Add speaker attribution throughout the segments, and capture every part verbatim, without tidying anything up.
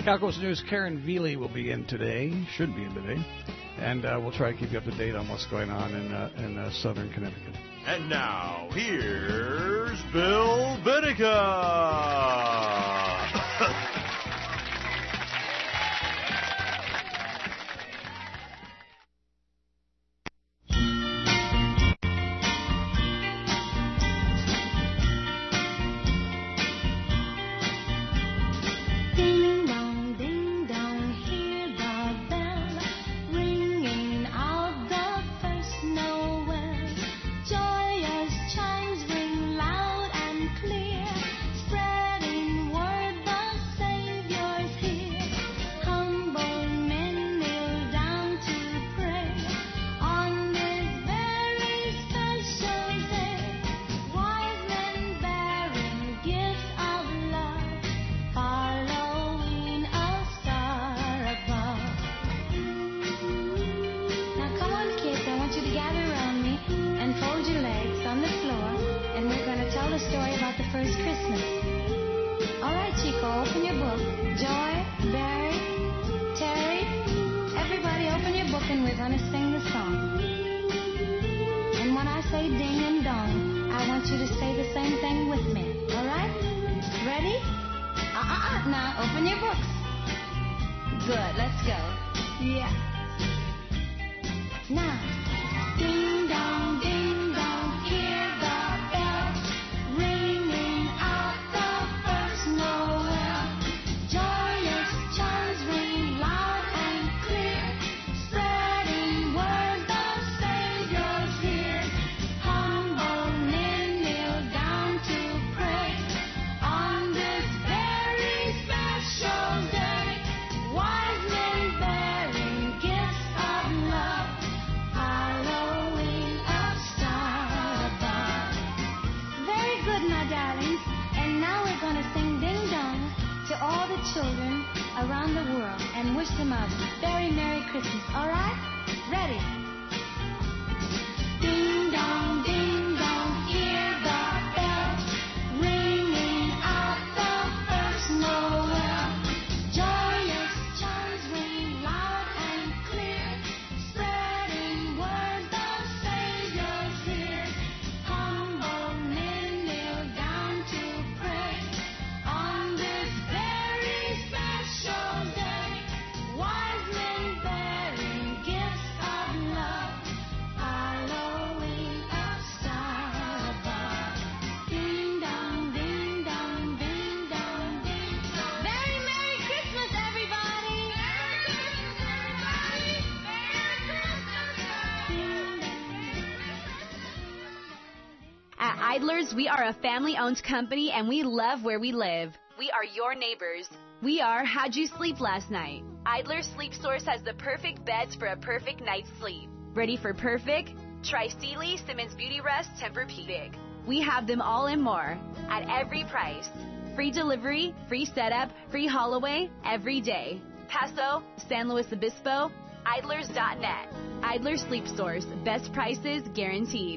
Speaker 1: Calco's News, Karen Veely will be in today, should be in today, and uh, we'll try to keep you up to date on what's going on in, uh, in uh, southern Connecticut.
Speaker 2: And now, here's Bill Vinica.
Speaker 3: Idlers, we are a family-owned company, and we love where we live. We are your neighbors. We are How'd You Sleep Last Night? Idler Sleep Source has the perfect beds for a perfect night's sleep. Ready for perfect? Try Sealy, Simmons Beauty Rest, Tempur-Pedic. We have them all and more at every price. Free delivery, free setup, free haul away every day. Paso, San Luis Obispo, idlers dot net. Idler Sleep Source. Best prices guaranteed.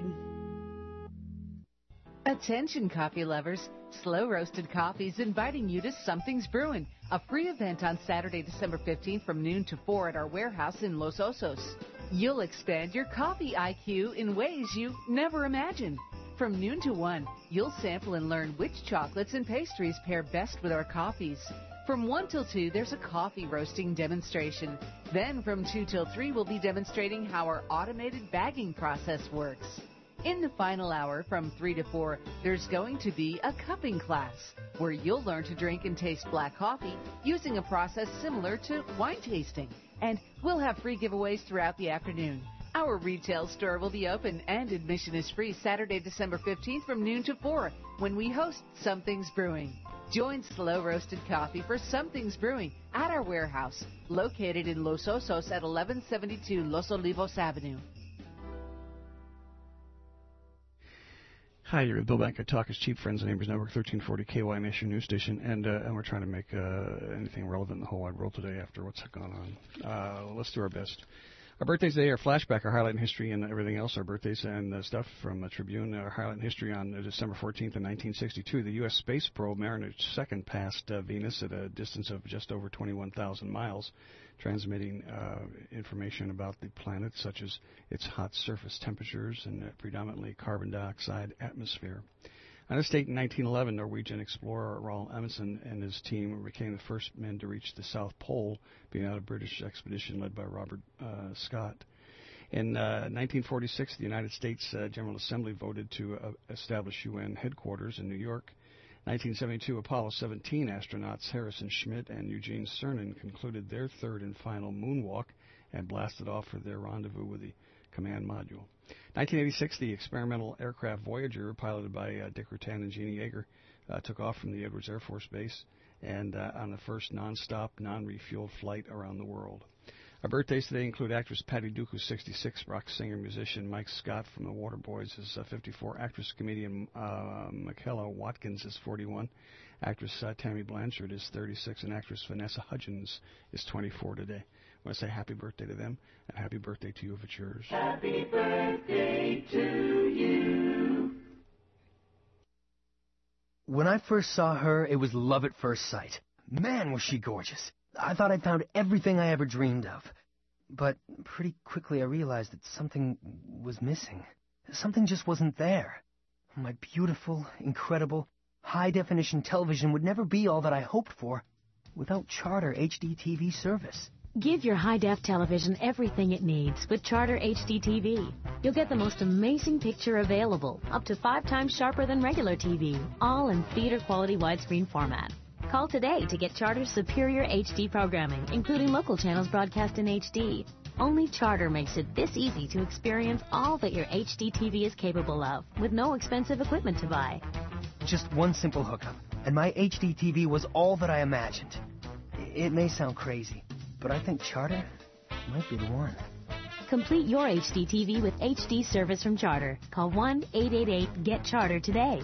Speaker 4: Attention coffee lovers, Slow Roasted Coffee is inviting you to Something's Brewing, a free event on Saturday, December fifteenth from noon to four at our warehouse in Los Osos. You'll expand your coffee I Q in ways you never imagined. From noon to one, you'll sample and learn which chocolates and pastries pair best with our coffees. From one till two, there's a coffee roasting demonstration. Then from two till three, we'll be demonstrating how our automated bagging process works. In the final hour, from three to four, there's going to be a cupping class where you'll learn to drink and taste black coffee using a process similar to wine tasting. And we'll have free giveaways throughout the afternoon. Our retail store will be open and admission is free Saturday, December fifteenth from noon to four when we host Something's Brewing. Join Slow Roasted Coffee for Something's Brewing at our warehouse located in Los Osos at eleven seventy-two Los Olivos Avenue.
Speaker 1: Hi, you're with Bill Banker, Talk is Cheap, Friends and Neighbors Network, thirteen forty K Y Nation News Station, and uh, and we're trying to make uh, anything relevant in the whole wide world today after what's gone on. Uh, let's do our best. Our birthdays today are flashback, our highlight in history, and everything else. Our birthdays and uh, stuff from the Tribune. Our highlight in history on uh, December fourteenth in nineteen sixty-two. The U S space probe Mariner two passed uh, Venus at a distance of just over twenty-one thousand miles, transmitting uh, information about the planet, such as its hot surface temperatures and uh, predominantly carbon dioxide atmosphere. On this date in nineteen eleven, Norwegian explorer Roald Amundsen and his team became the first men to reach the South Pole, being out a British expedition led by Robert uh, Scott. In uh, nineteen forty-six, the United States uh, General Assembly voted to uh, establish U N headquarters in New York. nineteen seventy-two, Apollo seventeen astronauts Harrison Schmitt and Eugene Cernan concluded their third and final moonwalk and blasted off for their rendezvous with the command module. nineteen eighty-six, the experimental aircraft Voyager, piloted by uh, Dick Rutan and Jeannie Yeager, uh, took off from the Edwards Air Force Base and uh, on the first non-stop, non-refueled flight around the world. Our birthdays today include actress Patty Duke, who's sixty-six, rock singer, musician Mike Scott from the Waterboys is uh, fifty-four, actress, comedian uh, Michaela Watkins is forty-one, actress uh, Tammy Blanchard is thirty-six, and actress Vanessa Hudgens is twenty-four today. I want to say happy birthday to them, and happy birthday to you if it's yours.
Speaker 5: Happy birthday to you.
Speaker 6: When I first saw her, it was love at first sight. Man, was she gorgeous. I thought I'd found everything I ever dreamed of. But pretty quickly I realized that something was missing. Something just wasn't there. My beautiful, incredible, high-definition television would never be all that I hoped for without Charter H D T V service.
Speaker 7: Give your high-def television everything it needs with Charter H D T V. You'll get the most amazing picture available, up to five times sharper than regular T V, all in theater-quality widescreen format. Call today to get Charter's superior H D programming, including local channels broadcast in H D. Only Charter makes it this easy to experience all that your H D T V is capable of, with no expensive equipment to buy.
Speaker 6: Just one simple hookup, and my H D T V was all that I imagined. It may sound crazy, but I think Charter might be the one.
Speaker 7: Complete your H D T V with H D service from Charter. Call one eight eight eight get charter today.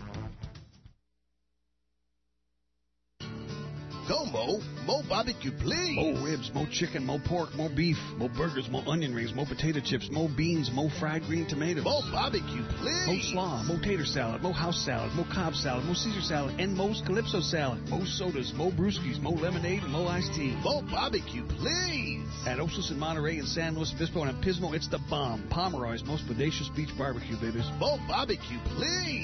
Speaker 8: Go, Mo. Mo barbecue, please.
Speaker 1: Mo ribs, mo chicken, mo pork, mo beef, mo burgers, mo onion rings, mo potato chips, mo beans, mo fried green tomatoes.
Speaker 8: Mo barbecue, please.
Speaker 1: Mo slaw, mo tater salad, mo house salad, mo Cobb salad, mo Caesar salad, and mo's Calypso salad. Mo sodas, mo brewskis, mo lemonade, and mo iced tea.
Speaker 8: Mo barbecue, please.
Speaker 1: At Osos in Monterey and San Luis Obispo and Pismo, it's the bomb. Pomeroy's most bodacious beach barbecue, babies.
Speaker 8: Mo barbecue, please.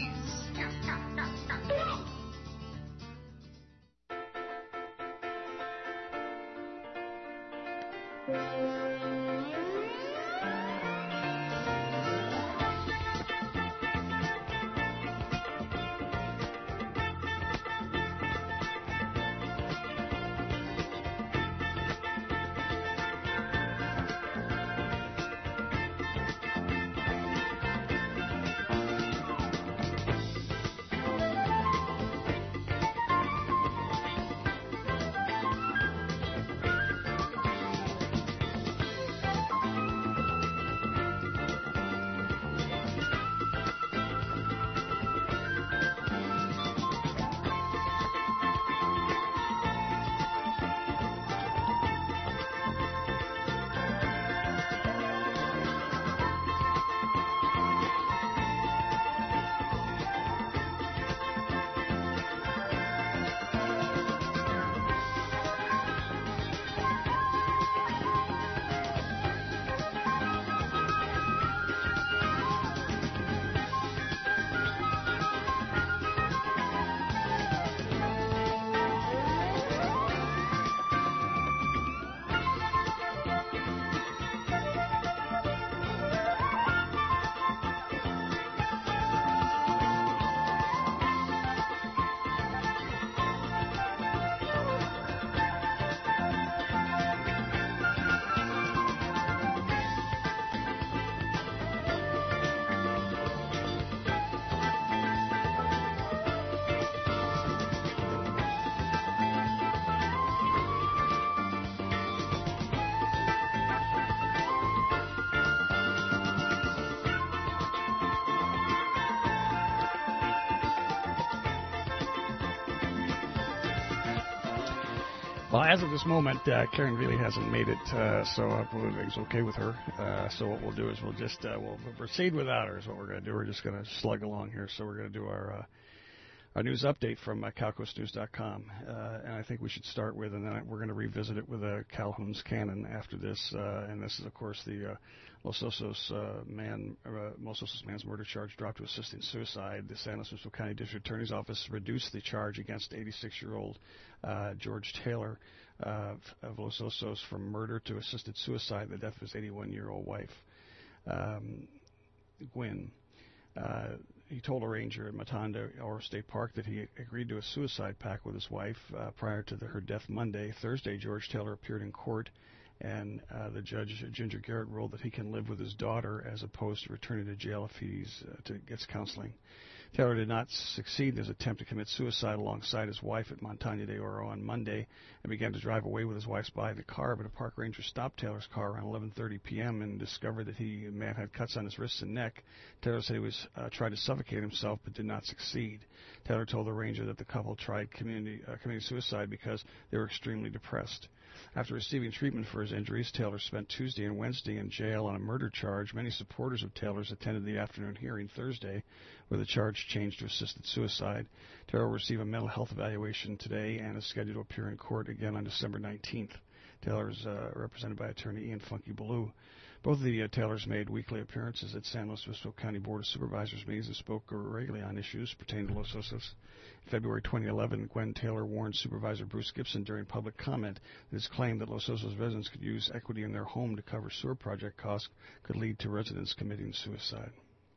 Speaker 1: Well, as of this moment, uh, Karen really hasn't made it, uh, so uh, everything's okay with her. Uh, so what we'll do is we'll just uh, we'll proceed without her. Is what we're going to do. We're just going to slug along here. So we're going to do our uh, our news update from uh, Calcoast News dot com, uh, and I think we should start with, and then we're going to revisit it with uh, Calhoun's Canon after this. Uh, and this is, of course, the uh, Los Osos uh, man, uh, Los Osos man's murder charge dropped to assisting suicide. The San Luis Obispo County District Attorney's Office reduced the charge against eighty-six-year-old uh, George Taylor uh, of Los Osos from murder to assisted suicide. The death of his eighty-one-year-old wife, um, Gwen. Uh, he told a ranger at Matanda Oro State Park that he agreed to a suicide pact with his wife uh, prior to the, her death Monday. Thursday, George Taylor appeared in court, and uh, the judge, Ginger Garrett, ruled that he can live with his daughter as opposed to returning to jail if he uh, to, gets counseling. Taylor did not succeed in his attempt to commit suicide alongside his wife at Montaña de Oro on Monday and began to drive away with his wife's body in the car, but a park ranger stopped Taylor's car around eleven thirty p.m. and discovered that he the man had cuts on his wrists and neck. Taylor said he was uh, tried to suffocate himself but did not succeed. Taylor told the ranger that the couple tried community, uh, committing suicide because they were extremely depressed. After receiving treatment for his injuries, Taylor spent Tuesday and Wednesday in jail on a murder charge. Many supporters of Taylor's attended the afternoon hearing Thursday, where the charge changed to assisted suicide. Taylor will receive a mental health evaluation today and is scheduled to appear in court again on December nineteenth. Taylor is uh, represented by attorney Ian Funky Ballou. Both of the uh, Taylors made weekly appearances at San Luis Obispo County Board of Supervisors meetings and spoke regularly on issues pertaining to Los Osos. In February twenty eleven, Gwen Taylor warned Supervisor Bruce Gibson during public comment that his claim that Los Osos residents could use equity in their home to cover sewer project costs could lead to residents committing suicide.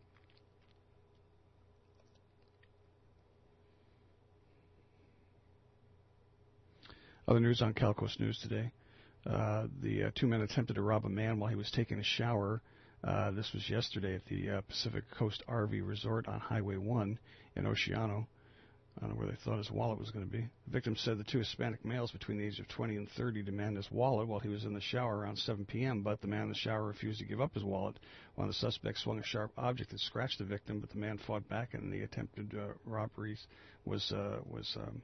Speaker 1: Other news on Calcoast News today. Uh, the uh, two men attempted to rob a man while he was taking a shower. Uh, this was yesterday at the uh, Pacific Coast R V Resort on Highway one in Oceano. I don't know where they thought his wallet was going to be. The victim said the two Hispanic males between the ages of twenty and thirty demanded his wallet while he was in the shower around seven p.m., but the man in the shower refused to give up his wallet. One of the suspects swung a sharp object that scratched the victim, but the man fought back, and the attempted uh, robberies was uh, was um,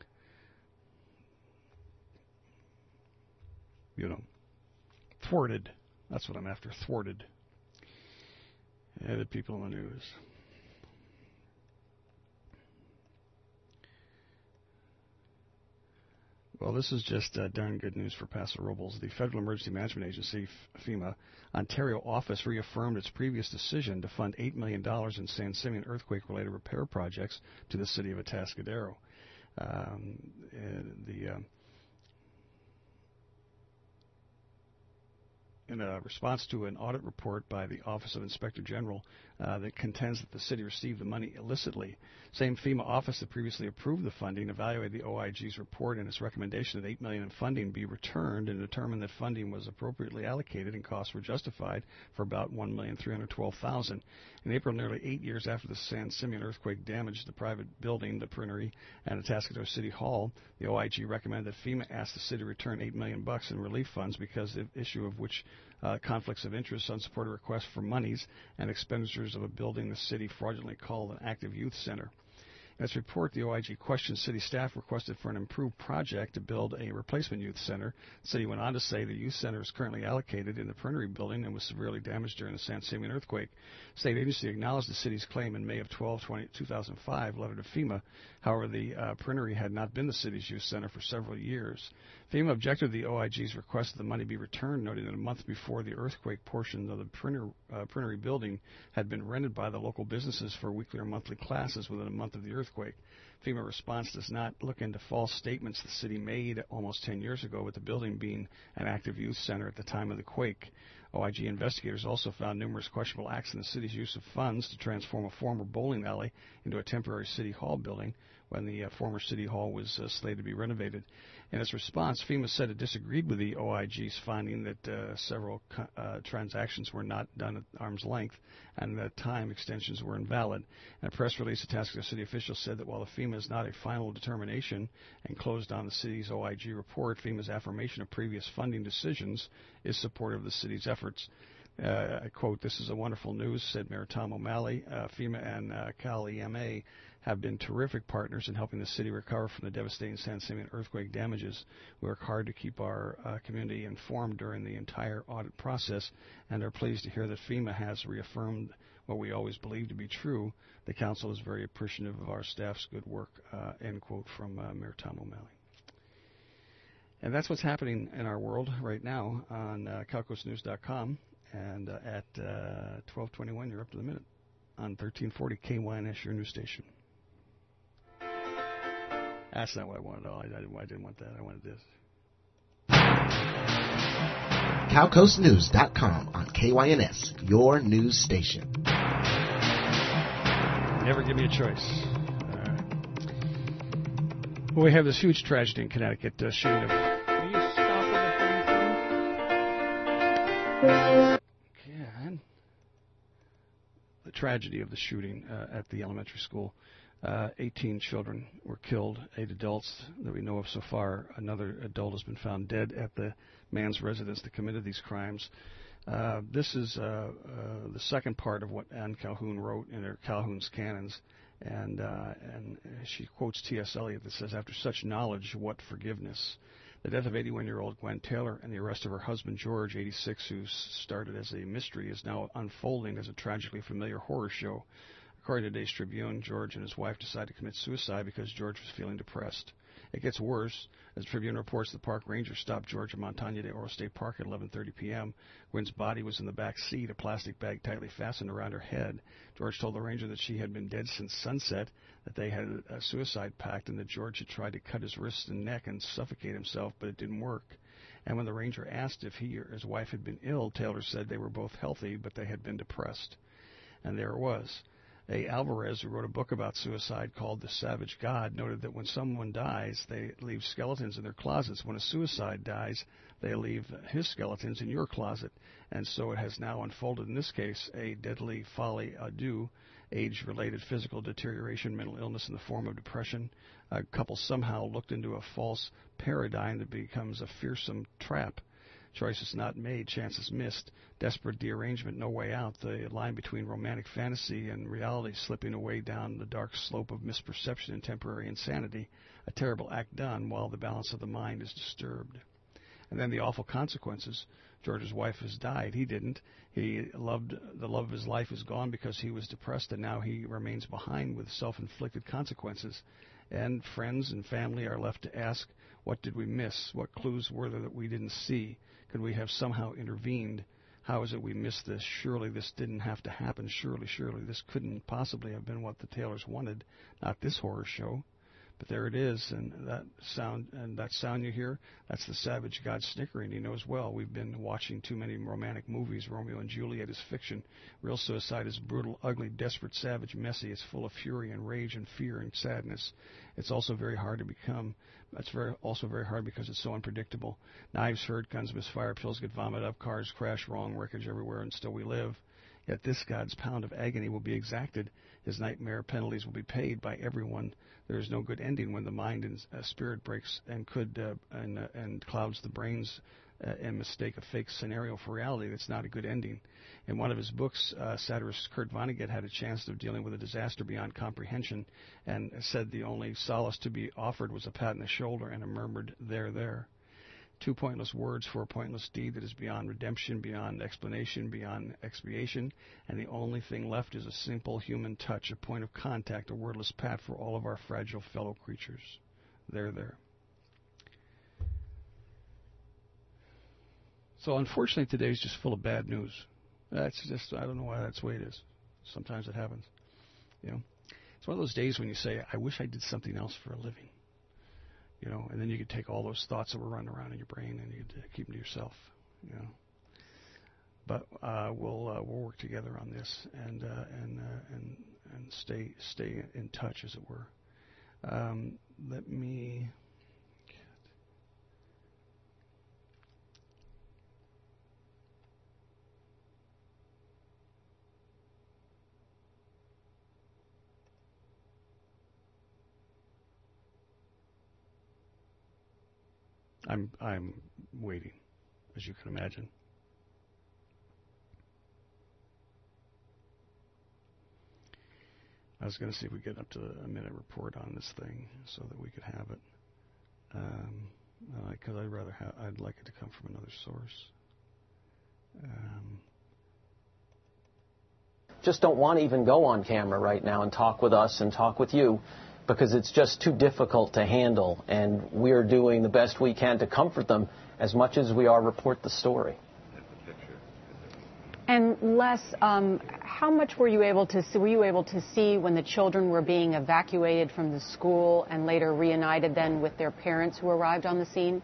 Speaker 1: you know, thwarted. That's what I'm after, thwarted. Yeah, the people in the news. Well, this is just uh, darn good news for Paso Robles. The Federal Emergency Management Agency, FEMA, Ontario office reaffirmed its previous decision to fund eight million dollars in San Simeon earthquake-related repair projects to the city of Atascadero. Um, the... Uh, in a response to an audit report by the Office of Inspector General uh, that contends that the city received the money illicitly. Same FEMA office that previously approved the funding evaluated the O I G's report and its recommendation that eight million dollars in funding be returned and determined that funding was appropriately allocated and costs were justified for about one million three hundred twelve thousand dollars. In April, nearly eight years after the San Simeon earthquake damaged the private building, the Prinnery, and Atascadero City Hall, the O I G recommended that FEMA ask the city to return eight million dollars bucks in relief funds because the issue of which Uh, conflicts of interest, unsupported requests for monies, and expenditures of a building the city fraudulently called an active youth center. In its report, the O I G questioned city staff requested for an improved project to build a replacement youth center. The city went on to say the youth center is currently allocated in the Prinnery building and was severely damaged during the San Simeon earthquake. The state agency acknowledged the city's claim in May of twelve, two thousand five, letter to FEMA. However, the uh, Prinnery had not been the city's youth center for several years. FEMA objected to the O I G's request that the money be returned, noting that a month before the earthquake, portion of the Printer, uh, Prinnery building had been rented by the local businesses for weekly or monthly classes within a month of the earthquake. FEMA response does not look into false statements the city made almost ten years ago, with the building being an active youth center at the time of the quake. O I G investigators also found numerous questionable acts in the city's use of funds to transform a former bowling alley into a temporary city hall building when the uh, former city hall was uh, slated to be renovated. In its response, FEMA said it disagreed with the O I G's finding that uh, several co- uh, transactions were not done at arm's length and that time extensions were invalid. In a press release, a Atascadero city official said that while the FEMA is not a final determination and closed on the city's O I G report, FEMA's affirmation of previous funding decisions is supportive of the city's efforts. Uh, I quote, "This is a wonderful news," said Mayor Tom O'Malley. Uh, FEMA and uh, Cal E M A have been terrific partners in helping the city recover from the devastating San Simeon earthquake damages. We work hard to keep our uh, community informed during the entire audit process, and are pleased to hear that FEMA has reaffirmed what we always believed to be true. The council is very appreciative of our staff's good work, uh, end quote from uh, Mayor Tom O'Malley. And that's what's happening in our world right now on uh, Calcos News dot com, and uh, at uh, twelve twenty-one, you're up to the minute on thirteen forty K Y N S, your news station. That's not what I wanted. Oh, I, I, didn't, I didn't want that. I wanted this.
Speaker 9: Calcos News dot com on K Y N S, your news station.
Speaker 1: Never give me a choice. All right. Well, we have this huge tragedy in Connecticut, uh, shooting of... Will you stop with the God. The tragedy of the shooting uh, at the elementary school. Uh, eighteen children were killed, eight adults that we know of so far. Another adult has been found dead at the man's residence that committed these crimes. Uh, this is uh, uh, the second part of what Anne Calhoun wrote in her Calhoun's Canons, and uh, and she quotes T S Eliot that says, "After such knowledge, what forgiveness?" The death of eighty-one-year-old Gwen Taylor and the arrest of her husband George, eighty-six, who started as a mystery, is now unfolding as a tragically familiar horror show. According to today's Tribune, George and his wife decided to commit suicide because George was feeling depressed. It gets worse. As the Tribune reports, the park ranger stopped George at Montagne de Oro State Park at eleven thirty p.m. Gwen's body was in the back seat, a plastic bag tightly fastened around her head. George told the ranger that she had been dead since sunset, that they had a suicide pact, and that George had tried to cut his wrists and neck and suffocate himself, but it didn't work. And when the ranger asked if he or his wife had been ill, Taylor said they were both healthy, but they had been depressed. And there it was. A. Alvarez, who wrote a book about suicide called The Savage God, noted that when someone dies, they leave skeletons in their closets. When a suicide dies, they leave his skeletons in your closet. And so it has now unfolded in this case, a deadly folie à deux, age-related physical deterioration, mental illness in the form of depression. A couple somehow looked into a false paradigm that becomes a fearsome trap. Choices not made, chances missed, desperate derangement, no way out, the line between romantic fantasy and reality slipping away down the dark slope of misperception and temporary insanity, a terrible act done while the balance of the mind is disturbed. And then the awful consequences. George's wife has died. He didn't. He loved, the love of his life is gone because he was depressed, and now he remains behind with self-inflicted consequences. And friends and family are left to ask, what did we miss? What clues were there that we didn't see? Could we have somehow intervened? How is it we missed this? Surely this didn't have to happen. Surely, surely this couldn't possibly have been what the Taylors wanted. Not this horror show. But there it is, and that sound and that sound you hear, that's the savage God snickering. He knows well. We've been watching too many romantic movies. Romeo and Juliet is fiction. Real suicide is brutal, ugly, desperate, savage, messy. It's full of fury and rage and fear and sadness. It's also very hard to become. That's very also very hard because it's so unpredictable. Knives hurt, guns misfire, pills get vomited up, cars crash wrong, wreckage everywhere, and still we live. Yet this God's pound of agony will be exacted. His nightmare penalties will be paid by everyone. There is no good ending when the mind and uh, spirit breaks and could uh, and, uh, and clouds the brains uh, and mistake a fake scenario for reality. That's not a good ending. In one of his books, uh, satirist Kurt Vonnegut had a chance of dealing with a disaster beyond comprehension and said the only solace to be offered was a pat on the shoulder and a murmured, "There, there." Two pointless words for a pointless deed that is beyond redemption, beyond explanation, beyond expiation, and the only thing left is a simple human touch, a point of contact, a wordless pat for all of our fragile fellow creatures. There, there. So unfortunately today is just full of bad news. That's just, I don't know why that's the way it is. Sometimes it happens. You know, it's one of those days when you say, I wish I did something else for a living. You know, and then you could take all those thoughts that were running around in your brain and you could keep them to yourself. You know, but uh, we'll uh, we'll work together on this and uh, and uh, and and stay stay in touch, as it were. Um, let me. I'm I'm waiting, as you can imagine. was going to see if we get up to a minute report on this thing so that we could have it. Um, because I'd rather have, I'd like it to come from another source. Um,
Speaker 10: just don't want to even go on camera right now and talk with us and talk with you because it's just too difficult to handle, and we're doing the best we can to comfort them as much as we are report the story.
Speaker 11: And Les, um, how much were you able to see, were you able to see when the children were being evacuated from the school and later reunited then with their parents who arrived on the scene?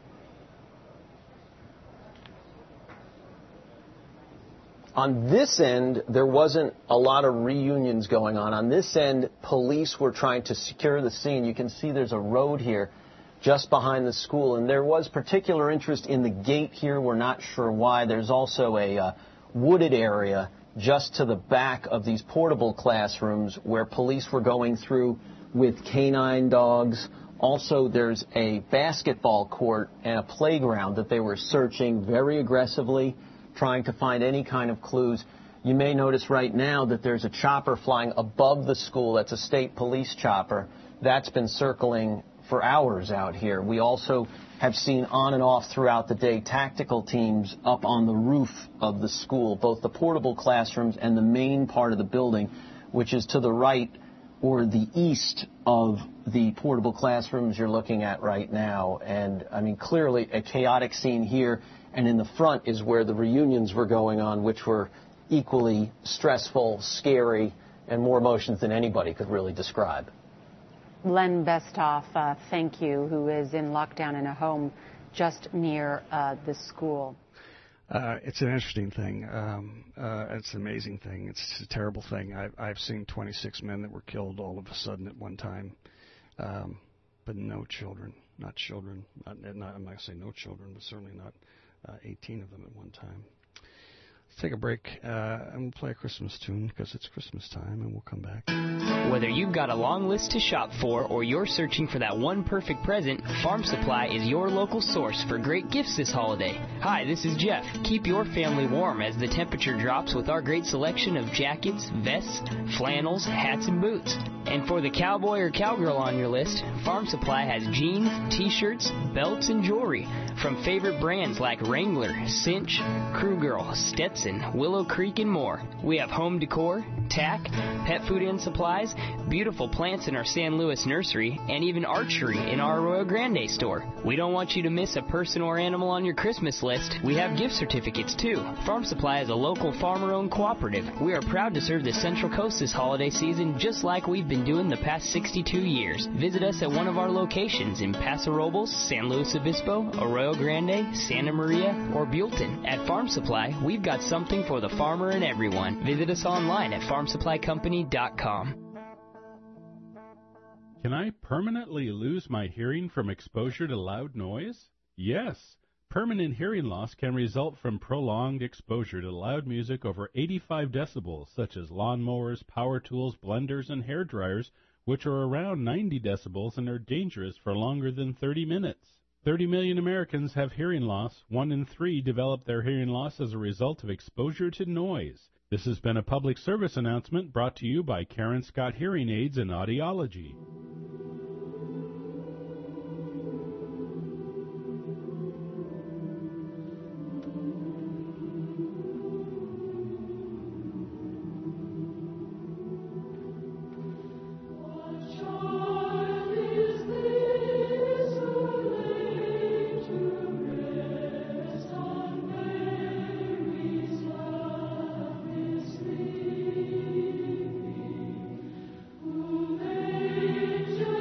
Speaker 10: On this end, there wasn't a lot of reunions going on. On this end, police were trying to secure the scene. You can see there's a road here just behind the school, and there was particular interest in the gate here. We're not sure why. There's also a uh, wooded area just to the back of these portable classrooms where police were going through with canine dogs. Also, there's a basketball court and a playground that they were searching very aggressively, trying to find any kind of clues. You may notice right now that there's a chopper flying above the school. That's a state police chopper. That's been circling for hours out here. We also have seen on and off throughout the day tactical teams up on the roof of the school, both the portable classrooms and the main part of the building, which is to the right or the east of the portable classrooms you're looking at right now. And, I mean, clearly a chaotic scene here. And in the front is where the reunions were going on, which were equally stressful, scary, and more emotions than anybody could really describe.
Speaker 11: Len Bestoff, uh, thank you, who is in lockdown in a home just near uh, the school.
Speaker 1: Uh, it's an interesting thing. Um, uh, it's an amazing thing. It's a terrible thing. I've, I've seen twenty-six men that were killed all of a sudden at one time, um, but no children. Not children. Not, not, I'm not going to say no children, but certainly not uh, eighteen of them at one time. Let's take a break uh, and we'll play a Christmas tune because it's Christmas time, and we'll come back.
Speaker 12: Whether you've got a long list to shop for or you're searching for that one perfect present, Farm Supply is your local source for great gifts this holiday. Hi, this is Jeff. Keep your family warm as the temperature drops with our great selection of jackets, vests, flannels, hats, and boots. And for the cowboy or cowgirl on your list, Farm Supply has jeans, t-shirts, belts, and jewelry from favorite brands like Wrangler, Cinch, Crew Girl, Stetson, Willow Creek, and more. We have home decor, tack, pet food and supplies, beautiful plants in our San Luis nursery, and even archery in our Arroyo Grande store. We don't want you to miss a person or animal on your Christmas list. We have gift certificates too. Farm Supply is a local farmer-owned cooperative. We are proud to serve the Central Coast this holiday season just like we've been doing the past sixty-two years. Visit us at one of our locations in Paso Robles, San Luis Obispo, Arroyo Grande, Santa Maria, or Buellton. At Farm Supply, we've got something for the farmer and everyone. Visit us online at farm supply company dot com.
Speaker 13: Can I permanently lose my hearing from exposure to loud noise? Yes. Permanent hearing loss can result from prolonged exposure to loud music over eighty-five decibels, such as lawnmowers, power tools, blenders, and hair dryers, which are around ninety decibels and are dangerous for longer than thirty minutes. thirty million Americans have hearing loss. One in three develop their hearing loss as a result of exposure to noise. This has been a public service announcement brought to you by Karen Scott Hearing Aids and Audiology.
Speaker 5: Thank you.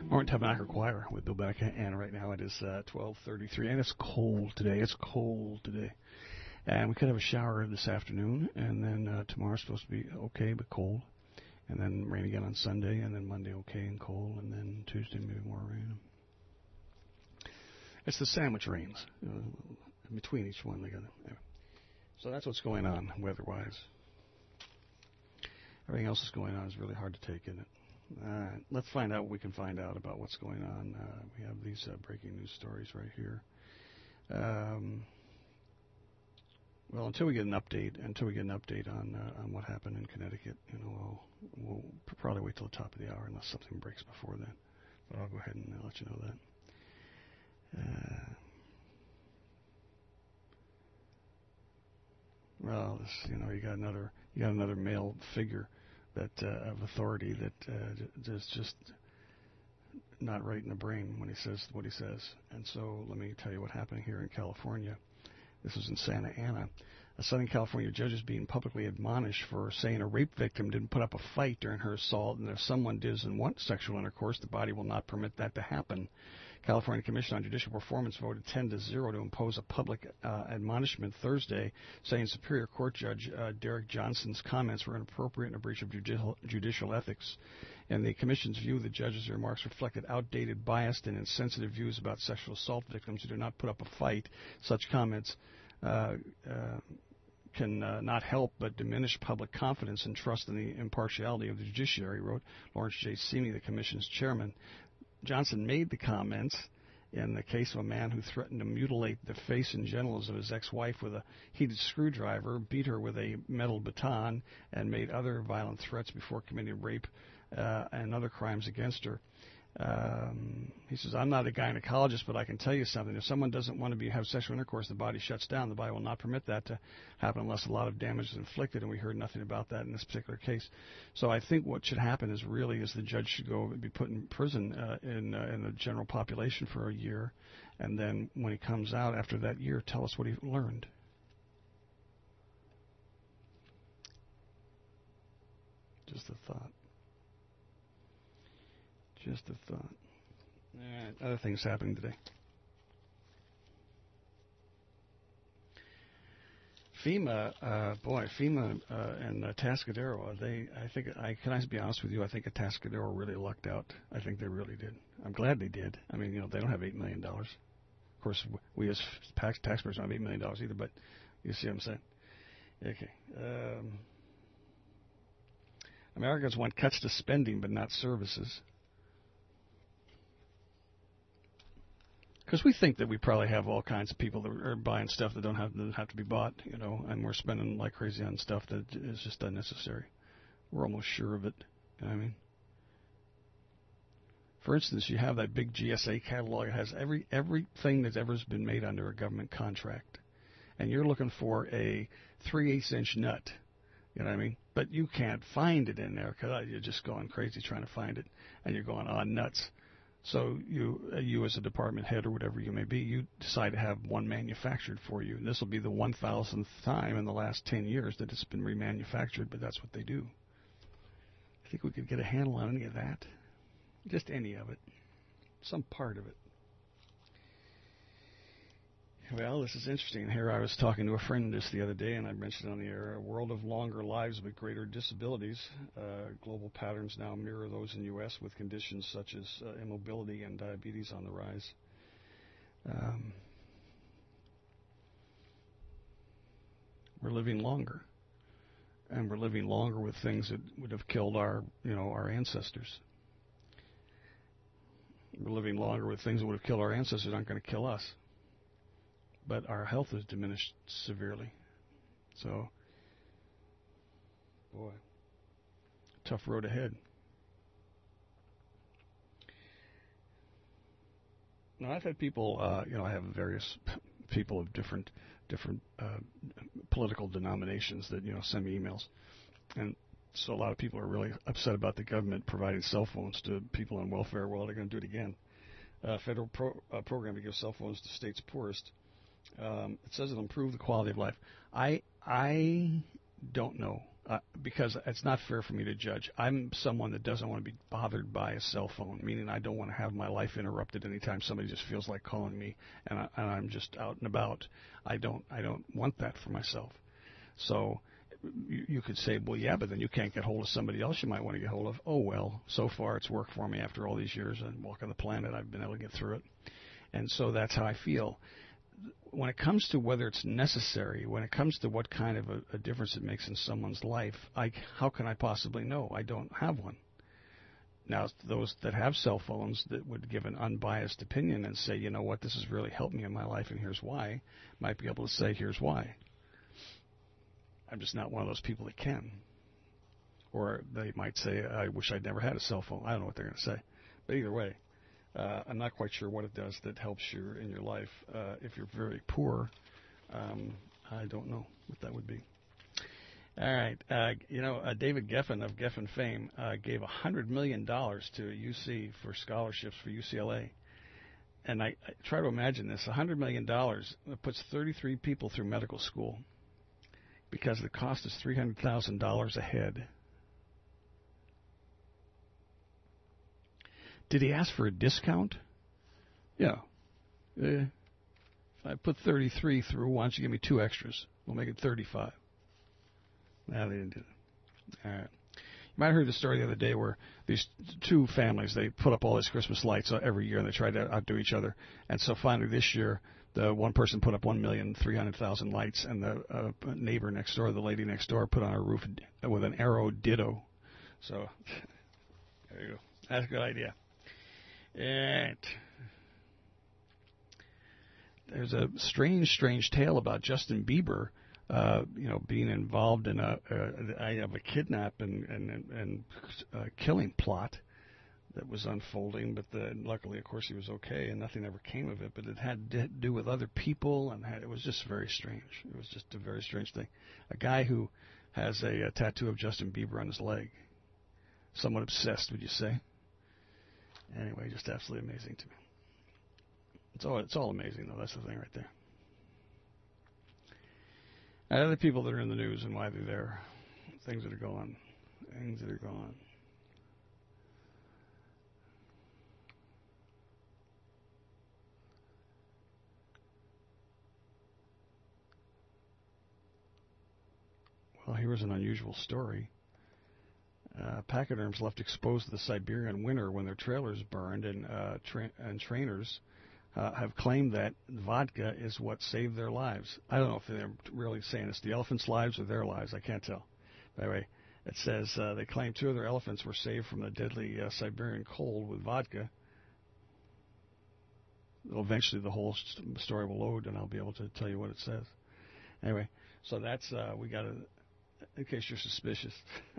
Speaker 1: Morning Tabernacle Choir with Bill Beck, and right now it is uh, twelve thirty-three, and it's cold today. It's cold today. And we could have a shower this afternoon, and then uh, tomorrow's supposed to be okay but cold, and then rain again on Sunday, and then Monday okay and cold, and then Tuesday maybe more rain. It's the sandwich rains. You know, in between each one, they got anyway. So that's what's going on weather-wise. Everything else that's going on is really hard to take, isn't it? All right, let's find out what we can find out about what's going on. Uh, we have these uh, breaking news stories right here. Um, well, until we get an update, until we get an update on uh, on what happened in Connecticut, you know, I'll, we'll probably wait till the top of the hour unless something breaks before then. But I'll go ahead and uh, let you know that. Uh, well, this, you know, you got another you got another male figure that uh, of authority that uh, is just not right in the brain when he says what he says. And so let me tell you what happened here in California. This was in Santa Ana. A Southern California judge is being publicly admonished for saying a rape victim didn't put up a fight during her assault, and if someone doesn't want sexual intercourse, the body will not permit that to happen. California Commission on Judicial Performance voted ten to zero to impose a public uh, admonishment Thursday, saying Superior Court Judge uh, Derek Johnson's comments were inappropriate and a breach of judicial, judicial ethics. In the Commission's view, the judge's remarks reflected outdated, biased, and insensitive views about sexual assault victims who do not put up a fight. Such comments uh, uh, can uh, not help but diminish public confidence and trust in the impartiality of the judiciary, wrote Lawrence J. Seamy, the Commission's chairman. Johnson made the comments in the case of a man who threatened to mutilate the face and genitals of his ex-wife with a heated screwdriver, beat her with a metal baton, and made other violent threats before committing rape uh, and other crimes against her. Um, he says, I'm not a gynecologist, but I can tell you something. If someone doesn't want to be, have sexual intercourse, the body shuts down. The body will not permit that to happen unless a lot of damage is inflicted, and we heard nothing about that in this particular case. So I think what should happen is really is the judge should go be put in prison uh, in, uh, in the general population for a year, and then when he comes out after that year, tell us what he learned. Just a thought. Just a thought. Right, other things happening today. FEMA, uh, boy, FEMA uh, and uh, Tascadero, they, I think, I can I be honest with you, I think Tascadero really lucked out. I think they really did. I'm glad they did. I mean, you know, they don't have eight million dollars. Of course, we as tax, taxpayers don't have eight million dollars either, but you see what I'm saying? Okay. Um, Americans want cuts to spending, but not services. Because we think that we probably have all kinds of people that are buying stuff that don't have, that have to be bought, you know, and we're spending like crazy on stuff that is just unnecessary. We're almost sure of it. You know what I mean? For instance, you have that big G S A catalog. It has every everything that's ever been made under a government contract. And you're looking for a three-eighths inch nut. You know what I mean? But you can't find it in there because you're just going crazy trying to find it. And you're going, oh, nuts. So you, uh, you as a department head or whatever you may be, you decide to have one manufactured for you. And this will be the one thousandth time in the last ten years that it's been remanufactured, but that's what they do. I think we could get a handle on any of that. Just any of it. Some part of it. Well, this is interesting. Here I was talking to a friend just the other day, and I mentioned on the air, a world of longer lives but greater disabilities. Uh, global patterns now mirror those in the U S with conditions such as uh, immobility and diabetes on the rise. Um, we're living longer, and we're living longer with things that would have killed our, you know, our ancestors. We're living longer with things that would have killed our ancestors that aren't going to kill us. But our health is diminished severely. So, boy, tough road ahead. Now, I've had people, uh, you know, I have various people of different different uh, political denominations that, you know, send me emails. And so a lot of people are really upset about the government providing cell phones to people on welfare. Well, they're going to do it again. Uh, federal pro, uh, program to give cell phones to states' poorest. Um, it says it'll improve the quality of life. I I don't know. uh, because it's not fair for me to judge. I'm someone that doesn't want to be bothered by a cell phone, meaning I don't want to have my life interrupted anytime somebody just feels like calling me, and, I, and I'm just out and about. I don't I don't want that for myself. So you, you could say, well, yeah, but then you can't get hold of somebody else you might want to get hold of. Oh, well, so far it's worked for me after all these years and walking the planet. I've been able to get through it. And so that's how I feel. When it comes to whether it's necessary, when it comes to what kind of a, a difference it makes in someone's life, I, how can I possibly know? I don't have one. Now, those that have cell phones that would give an unbiased opinion and say, you know what, this has really helped me in my life and here's why, might be able to say, here's why. I'm just not one of those people that can. Or they might say, I wish I'd never had a cell phone. I don't know what they're going to say. But either way, uh, I'm not quite sure what it does that helps you in your life. Uh, if you're very poor, um, I don't know what that would be. All right. Uh, you know, uh, David Geffen of Geffen fame uh, gave one hundred million dollars to U C for scholarships for U C L A. And I, I try to imagine this. one hundred million dollars puts thirty-three people through medical school because the cost is three hundred thousand dollars a head. Did he ask for a discount? Yeah. Uh, if I put thirty-three through, why don't you give me two extras? We'll make it thirty-five. No, they didn't do that. All right. You might have heard the story the other day where these two families, they put up all these Christmas lights every year and they try to outdo each other. And so finally this year, the one person put up one million three hundred thousand lights, and the uh, neighbor next door, the lady next door, put on her roof with an arrow ditto. So there you go. That's a good idea. And there's a strange, strange tale about Justin Bieber, uh, you know, being involved in a, a, I have a kidnap and and, and uh, killing plot that was unfolding. But the, luckily, of course, he was okay, and nothing ever came of it. But it had to do with other people, and had, it was just very strange. It was just a very strange thing. A guy who has a, a tattoo of Justin Bieber on his leg. Somewhat obsessed, would you say? Anyway, just absolutely amazing to me. It's all it's all amazing, though. That's the thing right there. And other people that are in the news and why they're there, things that are going, things that are going. Well, here was an unusual story. Uh, pachyderms left exposed to the Siberian winter when their trailers burned, and uh, tra- and trainers uh, have claimed that vodka is what saved their lives. I don't know if they're really saying it's the elephants' lives or their lives. I can't tell. By the way, it says uh, they claim two of their elephants were saved from the deadly uh, Siberian cold with vodka. Well, eventually the whole st- story will load, and I'll be able to tell you what it says. Anyway, so that's, uh, we got to, in case you're suspicious.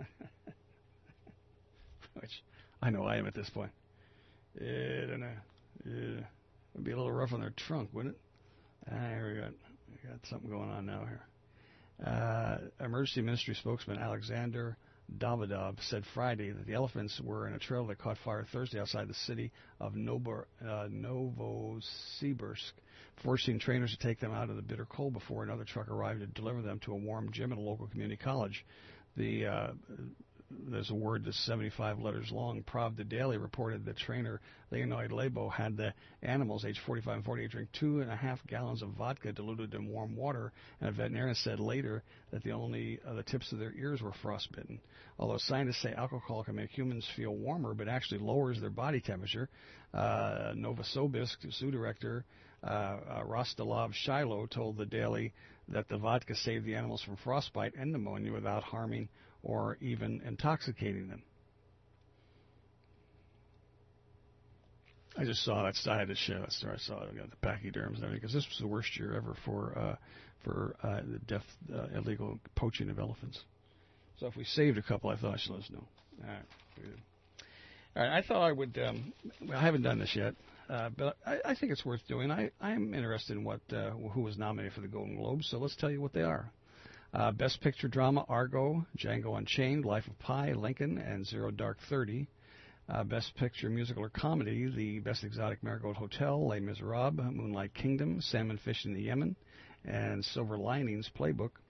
Speaker 1: Which I know I am at this point. I don't know. Yeah. It'd be a little rough on their trunk, wouldn't it? Ah, here we got, we got something going on now here. Uh, Emergency Ministry spokesman Alexander Davidov said Friday that the elephants were in a trailer that caught fire Thursday outside the city of Novo, uh, Novosibirsk, forcing trainers to take them out of the bitter cold before another truck arrived to deliver them to a warm gym at a local community college. The uh, There's a word that's seventy-five letters long. Pravda Daily reported that trainer Leonid Lebo had the animals, aged forty-five and forty-eight, drink two and a half gallons of vodka diluted in warm water, and a veterinarian said later that the only uh, the tips of their ears were frostbitten. Although scientists say alcohol can make humans feel warmer, but actually lowers their body temperature. Uh, Novosibirsk zoo director uh, uh, Rostolav Shiloh told the Daily that the vodka saved the animals from frostbite and pneumonia without harming or even intoxicating them. I just saw that. I had to share that story. I saw it. I got the pachyderms and everything, because this was the worst year ever for uh, for uh, the death, uh, illegal poaching of elephants. So if we saved a couple, I thought I should let us know. All right. Good. All right. I thought I would. Um, well, I haven't done this yet, uh, but I, I think it's worth doing. I I am interested in what uh, who was nominated for the Golden Globes. So let's tell you what they are. Uh, Best Picture Drama, Argo, Django Unchained, Life of Pi, Lincoln, and Zero Dark Thirty. Uh, Best Picture Musical or Comedy, the Best Exotic Marigold Hotel, Les Miserables, Moonlight Kingdom, Salmon Fish in the Yemen, and Silver Linings Playbook.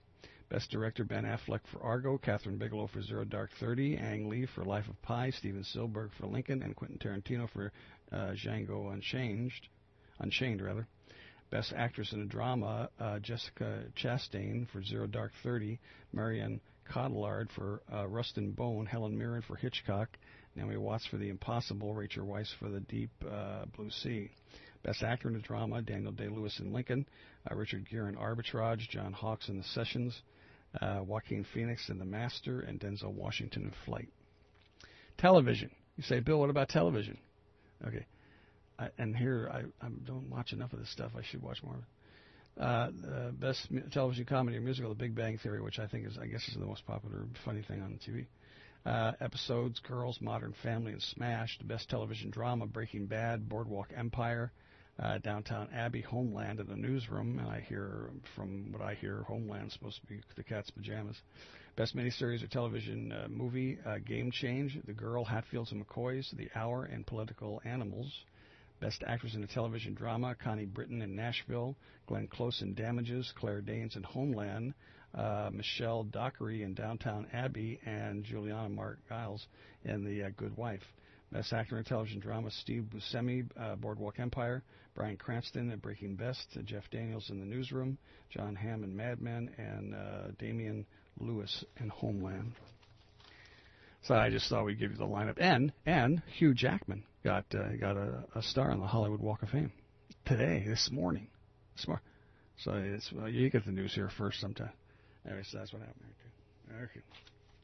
Speaker 1: Best Director, Ben Affleck for Argo, Catherine Bigelow for Zero Dark Thirty, Ang Lee for Life of Pi, Steven Spielberg for Lincoln, and Quentin Tarantino for uh, Django Unchained. Unchained, rather. Best Actress in a Drama, uh, Jessica Chastain for Zero Dark Thirty, Marianne Cotillard for uh, Rust and Bone, Helen Mirren for Hitchcock, Naomi Watts for The Impossible, Rachel Weisz for The Deep uh, Blue Sea. Best Actor in a Drama, Daniel Day-Lewis in Lincoln, uh, Richard Gere in Arbitrage, John Hawkes in The Sessions, uh, Joaquin Phoenix in The Master, and Denzel Washington in Flight. Television. You say, Bill, what about television? Okay. I, and here, I, I don't watch enough of this stuff. I should watch more of it. Uh, uh, best television comedy or musical, The Big Bang Theory, which I think is, I guess, is the most popular funny thing on T V. Uh, episodes, Girls, Modern Family, and Smash. The best television drama, Breaking Bad, Boardwalk Empire, uh, Downtown Abbey, Homeland, and The Newsroom. And I hear, from what I hear, Homeland's supposed to be the cat's pajamas. Best miniseries or television uh, movie, uh, Game Change, The Girl, Hatfields and McCoys, The Hour, and Political Animals. Best Actress in a Television Drama, Connie Britton in Nashville, Glenn Close in Damages, Claire Danes in Homeland, uh, Michelle Dockery in Downtown Abbey, and Juliana Mark-Giles in The uh, Good Wife. Best Actor in a Television Drama, Steve Buscemi, uh, Boardwalk Empire, Bryan Cranston in Breaking Best, uh, Jeff Daniels in The Newsroom, John Hamm in Mad Men, and uh, Damian Lewis in Homeland. So I just thought we'd give you the lineup. And and Hugh Jackman got uh, got a, a star on the Hollywood Walk of Fame today, this morning. Smart. So it's well, you get the news here first sometime. Anyway, so that's what happened there too. Okay.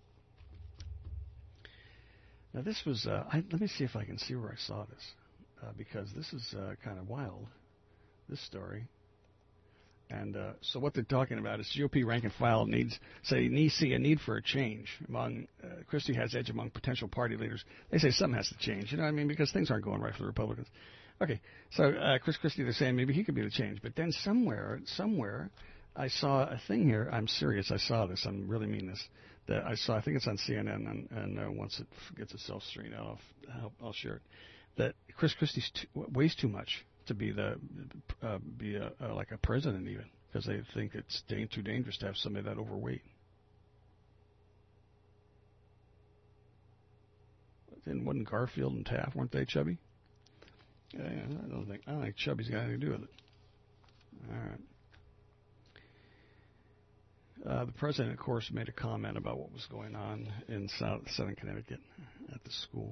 Speaker 1: Now this was. Uh, I, let me see if I can see where I saw this, uh, because this is uh, kind of wild. This story. And uh, so what they're talking about is G O P rank and file needs, say, need, see a need for a change. Among uh, Christie has edge among potential party leaders. They say something has to change, you know what I mean, because things aren't going right for the Republicans. Okay, so uh, Chris Christie, they're saying maybe he could be the change. But then somewhere, somewhere, I saw a thing here. I'm serious. I saw this. I really mean this. That I saw. I think it's on C N N, and, and uh, once it gets itself straightened out, I'll, I'll share it. That Chris Christie's too, weighs too much to be the uh, be a, uh, like a president even, because they think it's da- too dangerous to have somebody that overweight. Then wasn't Garfield and Taft, weren't they chubby? Yeah, I don't think I don't think chubby's got anything to do with it. All right. Uh, the president, of course, made a comment about what was going on in South, Southern Connecticut at the school,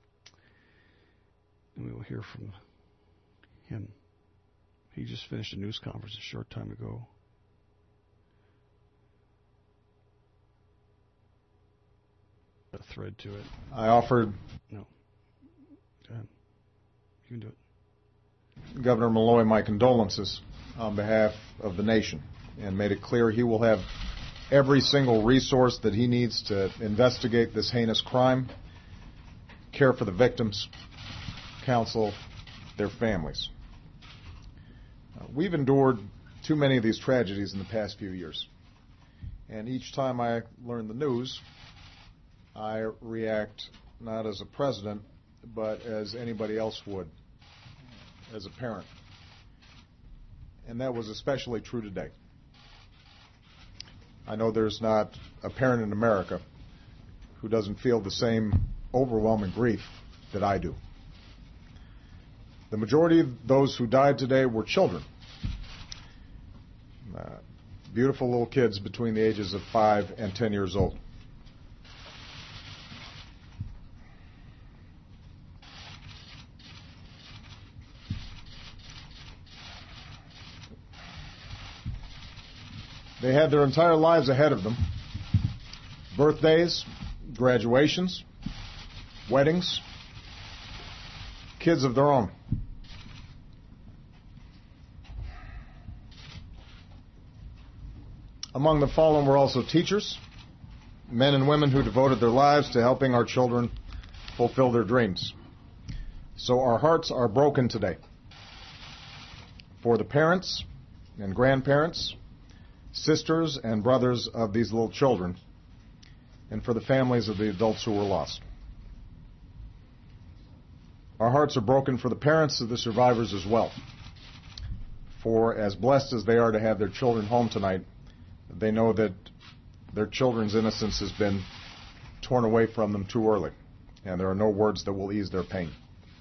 Speaker 1: and we will hear from him. He just finished a news conference a short time ago. A thread to it.
Speaker 14: I offered.
Speaker 1: No. Go ahead. You can do it.
Speaker 14: Governor Malloy my condolences on behalf of the nation, and made it clear he will have every single resource that he needs to investigate this heinous crime, care for the victims, counsel their families. Uh, we've endured too many of these tragedies in the past few years, and each time I learn the news, I react not as a president, but as anybody else would, as a parent. And that was especially true today. I know there's not a parent in America who doesn't feel the same overwhelming grief that I do. The majority of those who died today were children. Uh, beautiful little kids between the ages of five and ten years old. They had their entire lives ahead of them. Birthdays, graduations, weddings, kids of their own. Among the fallen were also teachers, men and women who devoted their lives to helping our children fulfill their dreams. So our hearts are broken today for the parents and grandparents, sisters and brothers of these little children, and for the families of the adults who were lost. Our hearts are broken for the parents of the survivors as well. For as blessed as they are to have their children home tonight, they know that their children's innocence has been torn away from them too early, and there are no words that will ease their pain.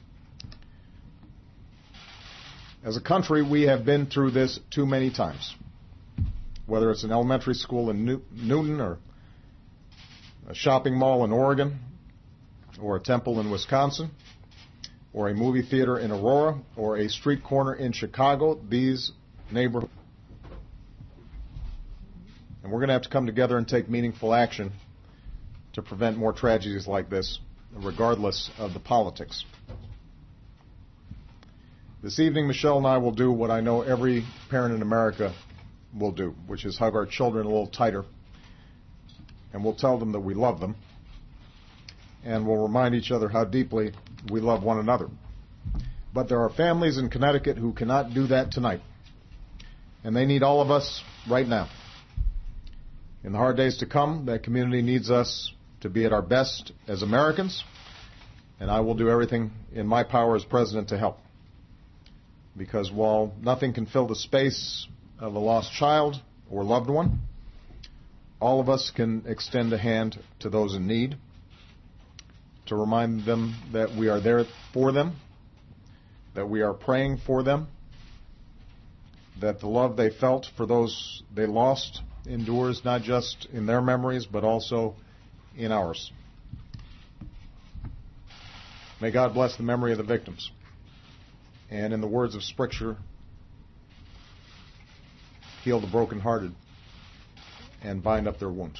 Speaker 14: As a country, we have been through this too many times, whether it's an elementary school in New- Newton or a shopping mall in Oregon or a temple in Wisconsin or a movie theater in Aurora or a street corner in Chicago. These neighborhoods. And we're going to have to come together and take meaningful action to prevent more tragedies like this, regardless of the politics. This evening, Michelle and I will do what I know every parent in America will do, which is hug our children a little tighter, and we'll tell them that we love them, and we'll remind each other how deeply we love one another. But there are families in Connecticut who cannot do that tonight, and they need all of us right now. In the hard days to come, that community needs us to be at our best as Americans, and I will do everything in my power as president to help. Because while nothing can fill the space of a lost child or loved one, all of us can extend a hand to those in need, to remind them that we are there for them, that we are praying for them, that the love they felt for those they lost endures not just in their memories, but also in ours. May God bless the memory of the victims. And in the words of Scripture, heal the brokenhearted and bind up their wounds.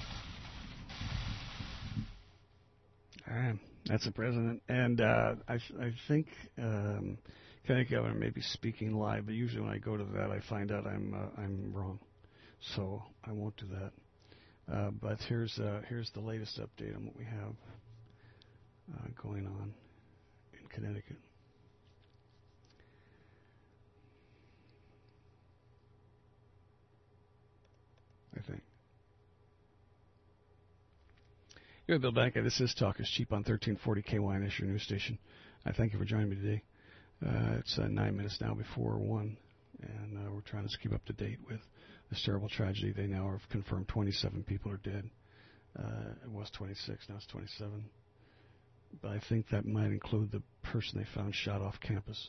Speaker 1: All right. That's the president. And uh, I, I think um, Connecticut Governor may be speaking live, but usually when I go to that, I find out I'm uh, I'm wrong. So I won't do that. Uh, but here's uh, here's the latest update on what we have uh, going on in Connecticut. I think. You're Bill Banka. This is Talk is Cheap on thirteen forty K Y N S, your news station. I thank you for joining me today. Uh, it's uh, nine minutes now before one, and uh, we're trying to keep up to date with this terrible tragedy. They now have confirmed twenty-seven people are dead. Uh, it was twenty-six, now it's twenty-seven. But I think that might include the person they found shot off campus.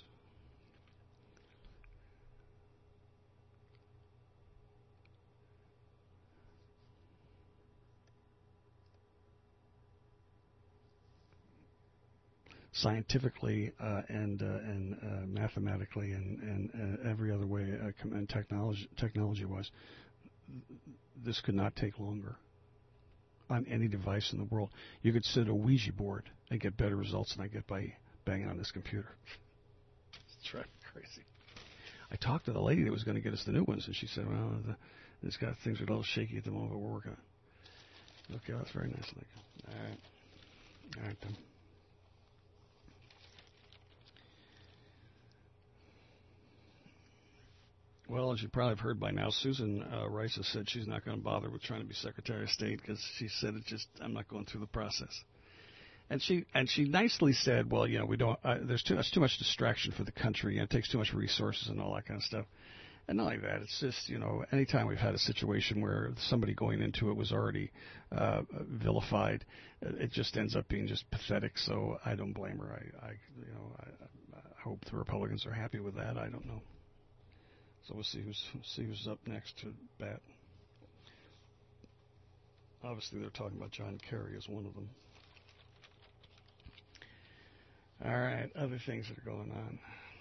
Speaker 1: Scientifically uh, and uh, and uh, mathematically and and uh, every other way, uh, and technology technology-wise, this could not take longer on any device in the world. You could sit at a Ouija board and get better results than I get by banging on this computer. It's driving me crazy. I talked to the lady that was going to get us the new ones, and she said, "Well, the, it's got things are a little shaky at the moment, but we're working on it." Okay, that's very nice. Like, all right, all right then. Well, as you probably have heard by now, Susan uh, Rice has said she's not going to bother with trying to be Secretary of State because she said it just I'm not going through the process. And she and she nicely said, well, you know, we don't. Uh, there's too that's too much distraction for the country, and it takes too much resources and all that kind of stuff. And not only that, it's just you know, anytime we've had a situation where somebody going into it was already uh, vilified, it just ends up being just pathetic. So I don't blame her. I, I you know, I, I hope the Republicans are happy with that. I don't know. So we'll see who's see who's up next to bat. Obviously, they're talking about John Kerry as one of them. All right, other things that are going on.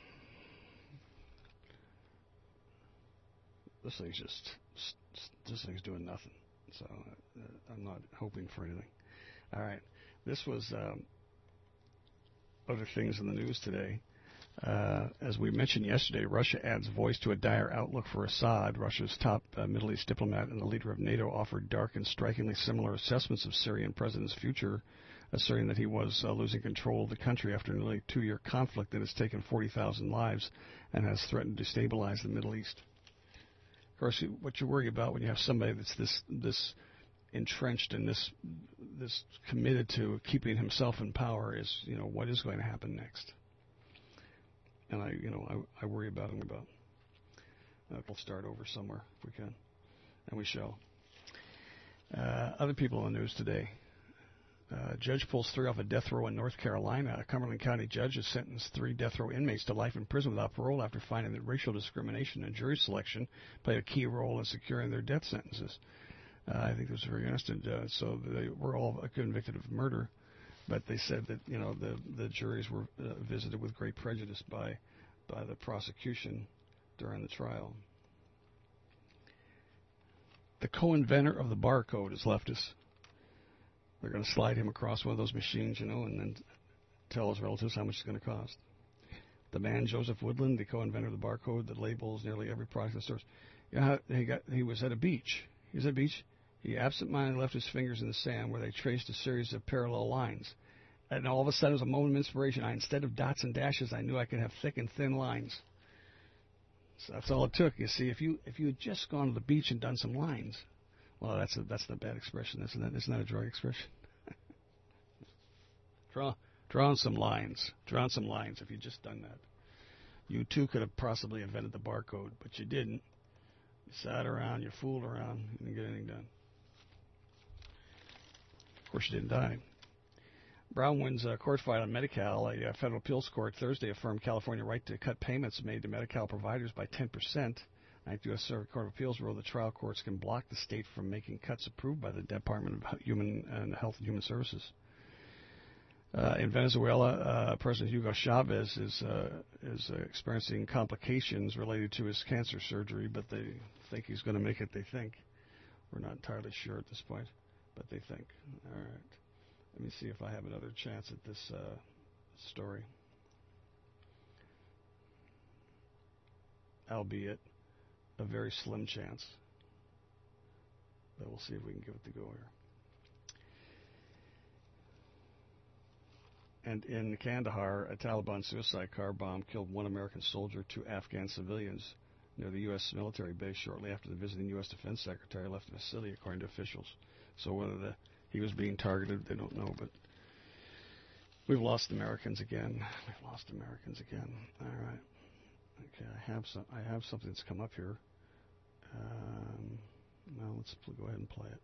Speaker 1: This thing's just this thing's doing nothing. So uh, I'm not hoping for anything. All right, this was um, other things in the news today. Uh, as we mentioned yesterday, Russia adds voice to a dire outlook for Assad. Russia's top uh, Middle East diplomat and the leader of NATO offered dark and strikingly similar assessments of Syrian president's future, asserting that he was uh, losing control of the country after a nearly two-year conflict that has taken forty thousand lives and has threatened to destabilize the Middle East. Of course, what you worry about when you have somebody that's this this entrenched and this this committed to keeping himself in power is, you know, what is going to happen next. And I, you know, I, I worry about him about. Uh, we'll start over somewhere if we can, and we shall. Uh, other people in the news today. Uh, judge pulls three off a death row in North Carolina. A Cumberland County judge has sentenced three death row inmates to life in prison without parole after finding that racial discrimination and jury selection played a key role in securing their death sentences. Uh, I think this was very interesting. Uh, so they were all convicted of murder, but they said that you know the the juries were uh, visited with great prejudice by by the prosecution during the trial. The co-inventor of the barcode has left us. They're going to slide him across one of those machines, you know, and then tell his relatives how much it's going to cost. The man, Joseph Woodland, the co-inventor of the barcode that labels nearly every product in the stores. You know how he, got, he was at a beach. He was at a beach. He absentmindedly left his fingers in the sand where they traced a series of parallel lines. And all of a sudden, it was a moment of inspiration. I, instead of dots and dashes, I knew I could have thick and thin lines. So that's all it took. You see, if you if you had just gone to the beach and done some lines, well, that's a, that's the bad expression, isn't it? Isn't that a drug expression? Draw, drawn some lines. Drawn some lines if you'd just done that. You, too, could have possibly invented the barcode, but you didn't. You sat around, you fooled around, you didn't get anything done. Of course, you didn't die. Brown wins a court fight on Medi-Cal. A uh, federal appeals court Thursday affirmed California right to cut payments made to Medi-Cal providers by ten percent. Ninth U S Circuit Court of Appeals ruled the trial courts can block the state from making cuts approved by the Department of Human and Health and Human Services. Uh, in Venezuela, uh, President Hugo Chavez is uh, is uh, experiencing complications related to his cancer surgery, but they think he's going to make it. They think. We're not entirely sure at this point, but they think. All right. Let me see if I have another chance at this uh, story. Albeit a very slim chance. But we'll see if we can give it the go here. And in Kandahar, a Taliban suicide car bomb killed one American soldier, two Afghan civilians near the U S military base shortly after the visiting U S Defense Secretary left the facility, according to officials. So whether the, he was being targeted, they don't know. But we've lost Americans again. We've lost Americans again. All right. Okay, I have some. I have something that's come up here. Um, well, let's pl- go ahead and play it.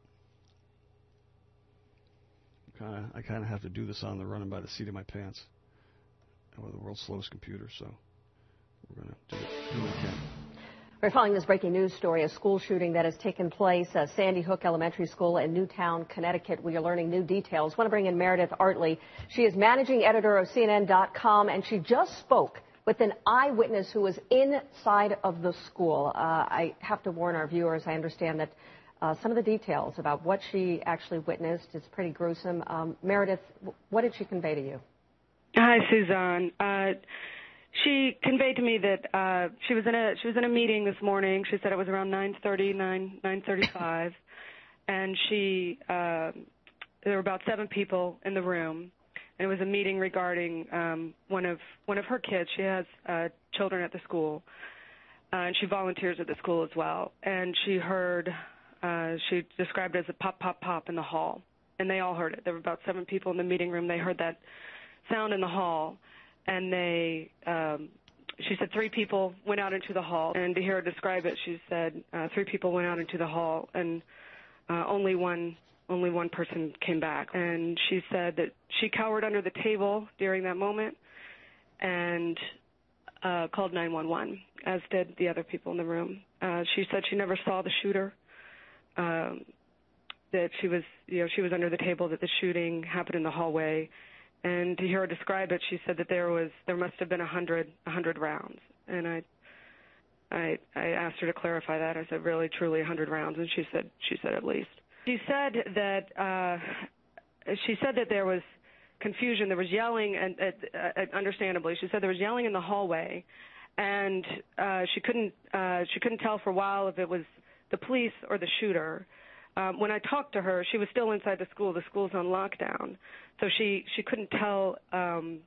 Speaker 1: Kinda, I kind of have to do this on the run and by the seat of my pants. I'm with the world's slowest computer, so we're going to do it. Do what we can.
Speaker 15: We're following this breaking news story, a school shooting that has taken place at Sandy Hook Elementary School in Newtown, Connecticut. We are learning new details. I want to bring in Meredith Artley. She is managing editor of C N N dot com, and she just spoke with an eyewitness who was inside of the school. Uh, I have to warn our viewers, I understand that uh, some of the details about what she actually witnessed is pretty gruesome. Um, Meredith, what did she convey to you?
Speaker 16: Hi, Suzanne. Uh, she conveyed to me that uh, she was in a she was in a meeting this morning. She said it was around nine thirty, nine thirty-five, and she uh, there were about seven people in the room. And it was a meeting regarding um, one of one of her kids. She has uh, children at the school, uh, and she volunteers at the school as well. And she heard, uh, she described it as a pop, pop, pop in the hall. And they all heard it. There were about seven people in the meeting room. They heard that sound in the hall. And they, um, she said three people went out into the hall. And to hear her describe it, she said uh, three people went out into the hall, and uh, only one Only one person came back, and she said that she cowered under the table during that moment and uh, called nine one one, as did the other people in the room. Uh, she said she never saw the shooter, um, that she was, you know, she was under the table, that the shooting happened in the hallway, and to hear her describe it, she said that there was, there must have been a hundred, a hundred rounds, and I, I, I asked her to clarify that. I said, really, truly, a hundred rounds, and she said, she said at least. She said that uh, she said that there was confusion. There was yelling, and uh, uh, understandably, she said there was yelling in the hallway, and uh, she couldn't uh, she couldn't tell for a while if it was the police or the shooter. Um, when I talked to her, she was still inside the school. The school's on lockdown, so she she couldn't tell. Um,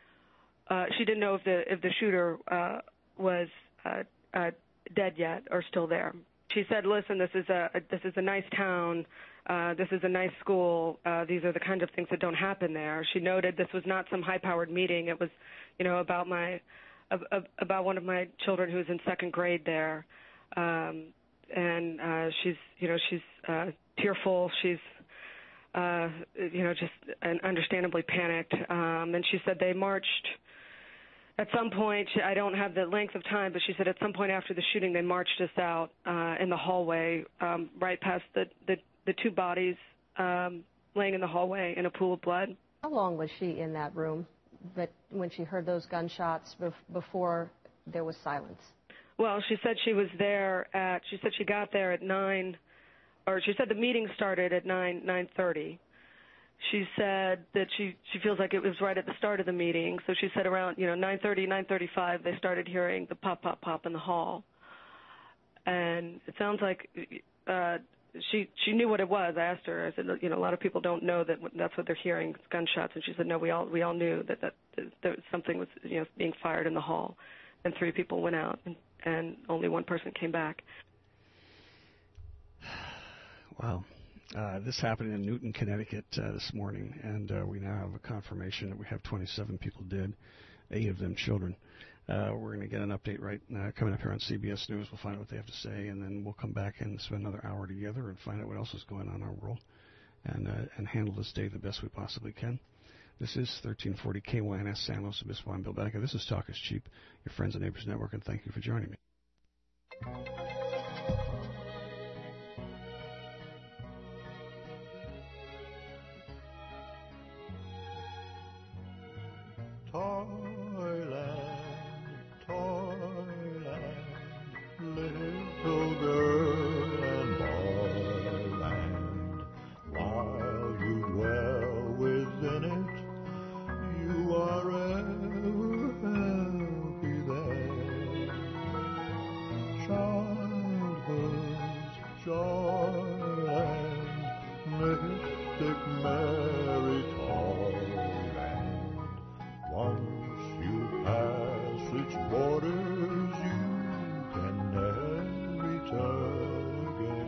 Speaker 16: uh, she didn't know if the if the shooter uh, was uh, uh, dead yet or still there. She said, listen, this is a, a this is a nice town, uh, this is a nice school, uh, these are the kinds of things that don't happen there. She noted this was not some high-powered meeting. It was, you know, about my, uh, about one of my children who's in second grade there. Um, and uh, she's, you know, she's uh, tearful. She's, uh, you know, just understandably panicked. Um, and she said they marched at some point. I don't have the length of time, but she said at some point after the shooting, they marched us out uh, in the hallway, um, right past the, the, the two bodies um, laying in the hallway in a pool of blood.
Speaker 15: How long was she in that room that when she heard those gunshots bef- before there was silence?
Speaker 16: Well, she said she was there at, she said she got there at nine, or she said the meeting started at nine, nine thirty. She said that she, she feels like it was right at the start of the meeting. So she said around, you know, nine thirty, nine thirty-five, they started hearing the pop, pop, pop in the hall. And it sounds like uh, she she knew what it was. I asked her, I said, you know, a lot of people don't know that that's what they're hearing, it's gunshots. And she said, no, we all we all knew that, that, that something was, you know, being fired in the hall. And three people went out, and, and only one person came back.
Speaker 1: Wow. Uh, this happened in Newton, Connecticut uh, this morning, and uh, we now have a confirmation that we have twenty-seven people dead, eight of them children. Uh, we're going to get an update right uh, coming up here on C B S News. We'll find out what they have to say, and then we'll come back and spend another hour together and find out what else is going on in our world and, uh, and handle this day the best we possibly can. This is thirteen forty K Y N S San Luis Obispo. I'm Bill Becker. This is Talk is Cheap, your Friends and Neighbors Network, and thank you for joining me.
Speaker 17: Toyland, Toyland, little girl and boyland, while you dwell within it, you are ever happy there. Childhood's joyland, mystic merry Toyland. Once you pass its borders, you can never return again.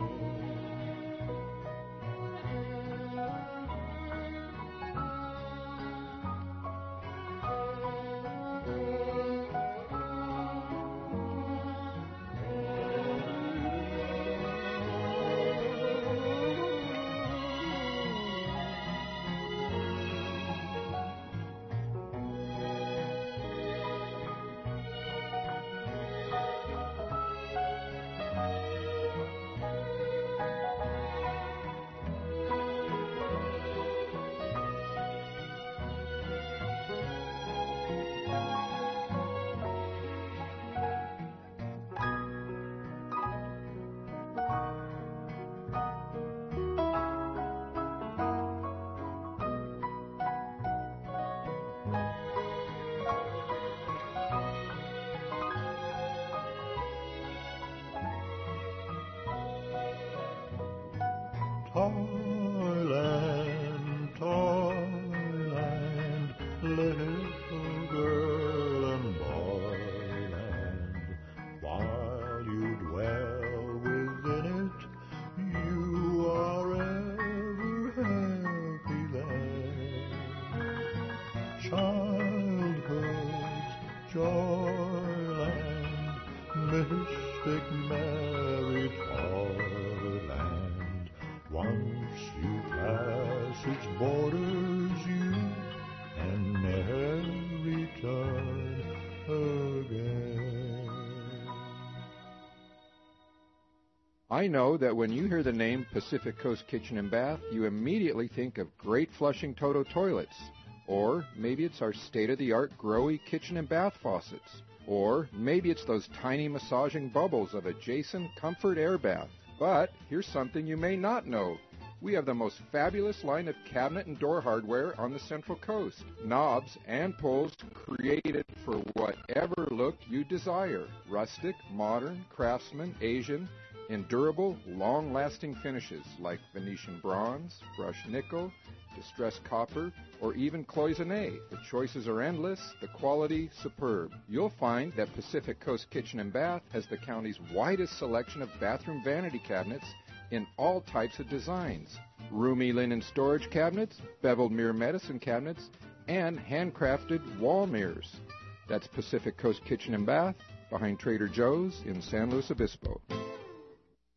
Speaker 17: Toyland, Toyland, little girl and boyland, while you dwell within it, you are ever happy there. Childhood's joyland, mystic merry Toyland. Once you pass its borders, you can never return again.
Speaker 18: I know that when you hear the name Pacific Coast Kitchen and Bath, you immediately think of great flushing Toto toilets. Or maybe it's our state-of-the-art Growy kitchen and bath faucets. Or maybe it's those tiny massaging bubbles of a Jason Comfort Air Bath. But here's something you may not know. We have the most fabulous line of cabinet and door hardware on the Central Coast. Knobs and pulls created for whatever look you desire. Rustic, modern, craftsman, Asian, and durable, long-lasting finishes like Venetian bronze, brushed nickel, distressed copper, or even cloisonne. The choices are endless, the quality superb. You'll find that Pacific Coast Kitchen and Bath has the county's widest selection of bathroom vanity cabinets in all types of designs. Roomy linen storage cabinets, beveled mirror medicine cabinets, and handcrafted wall mirrors. That's Pacific Coast Kitchen and Bath, behind Trader Joe's in San Luis Obispo.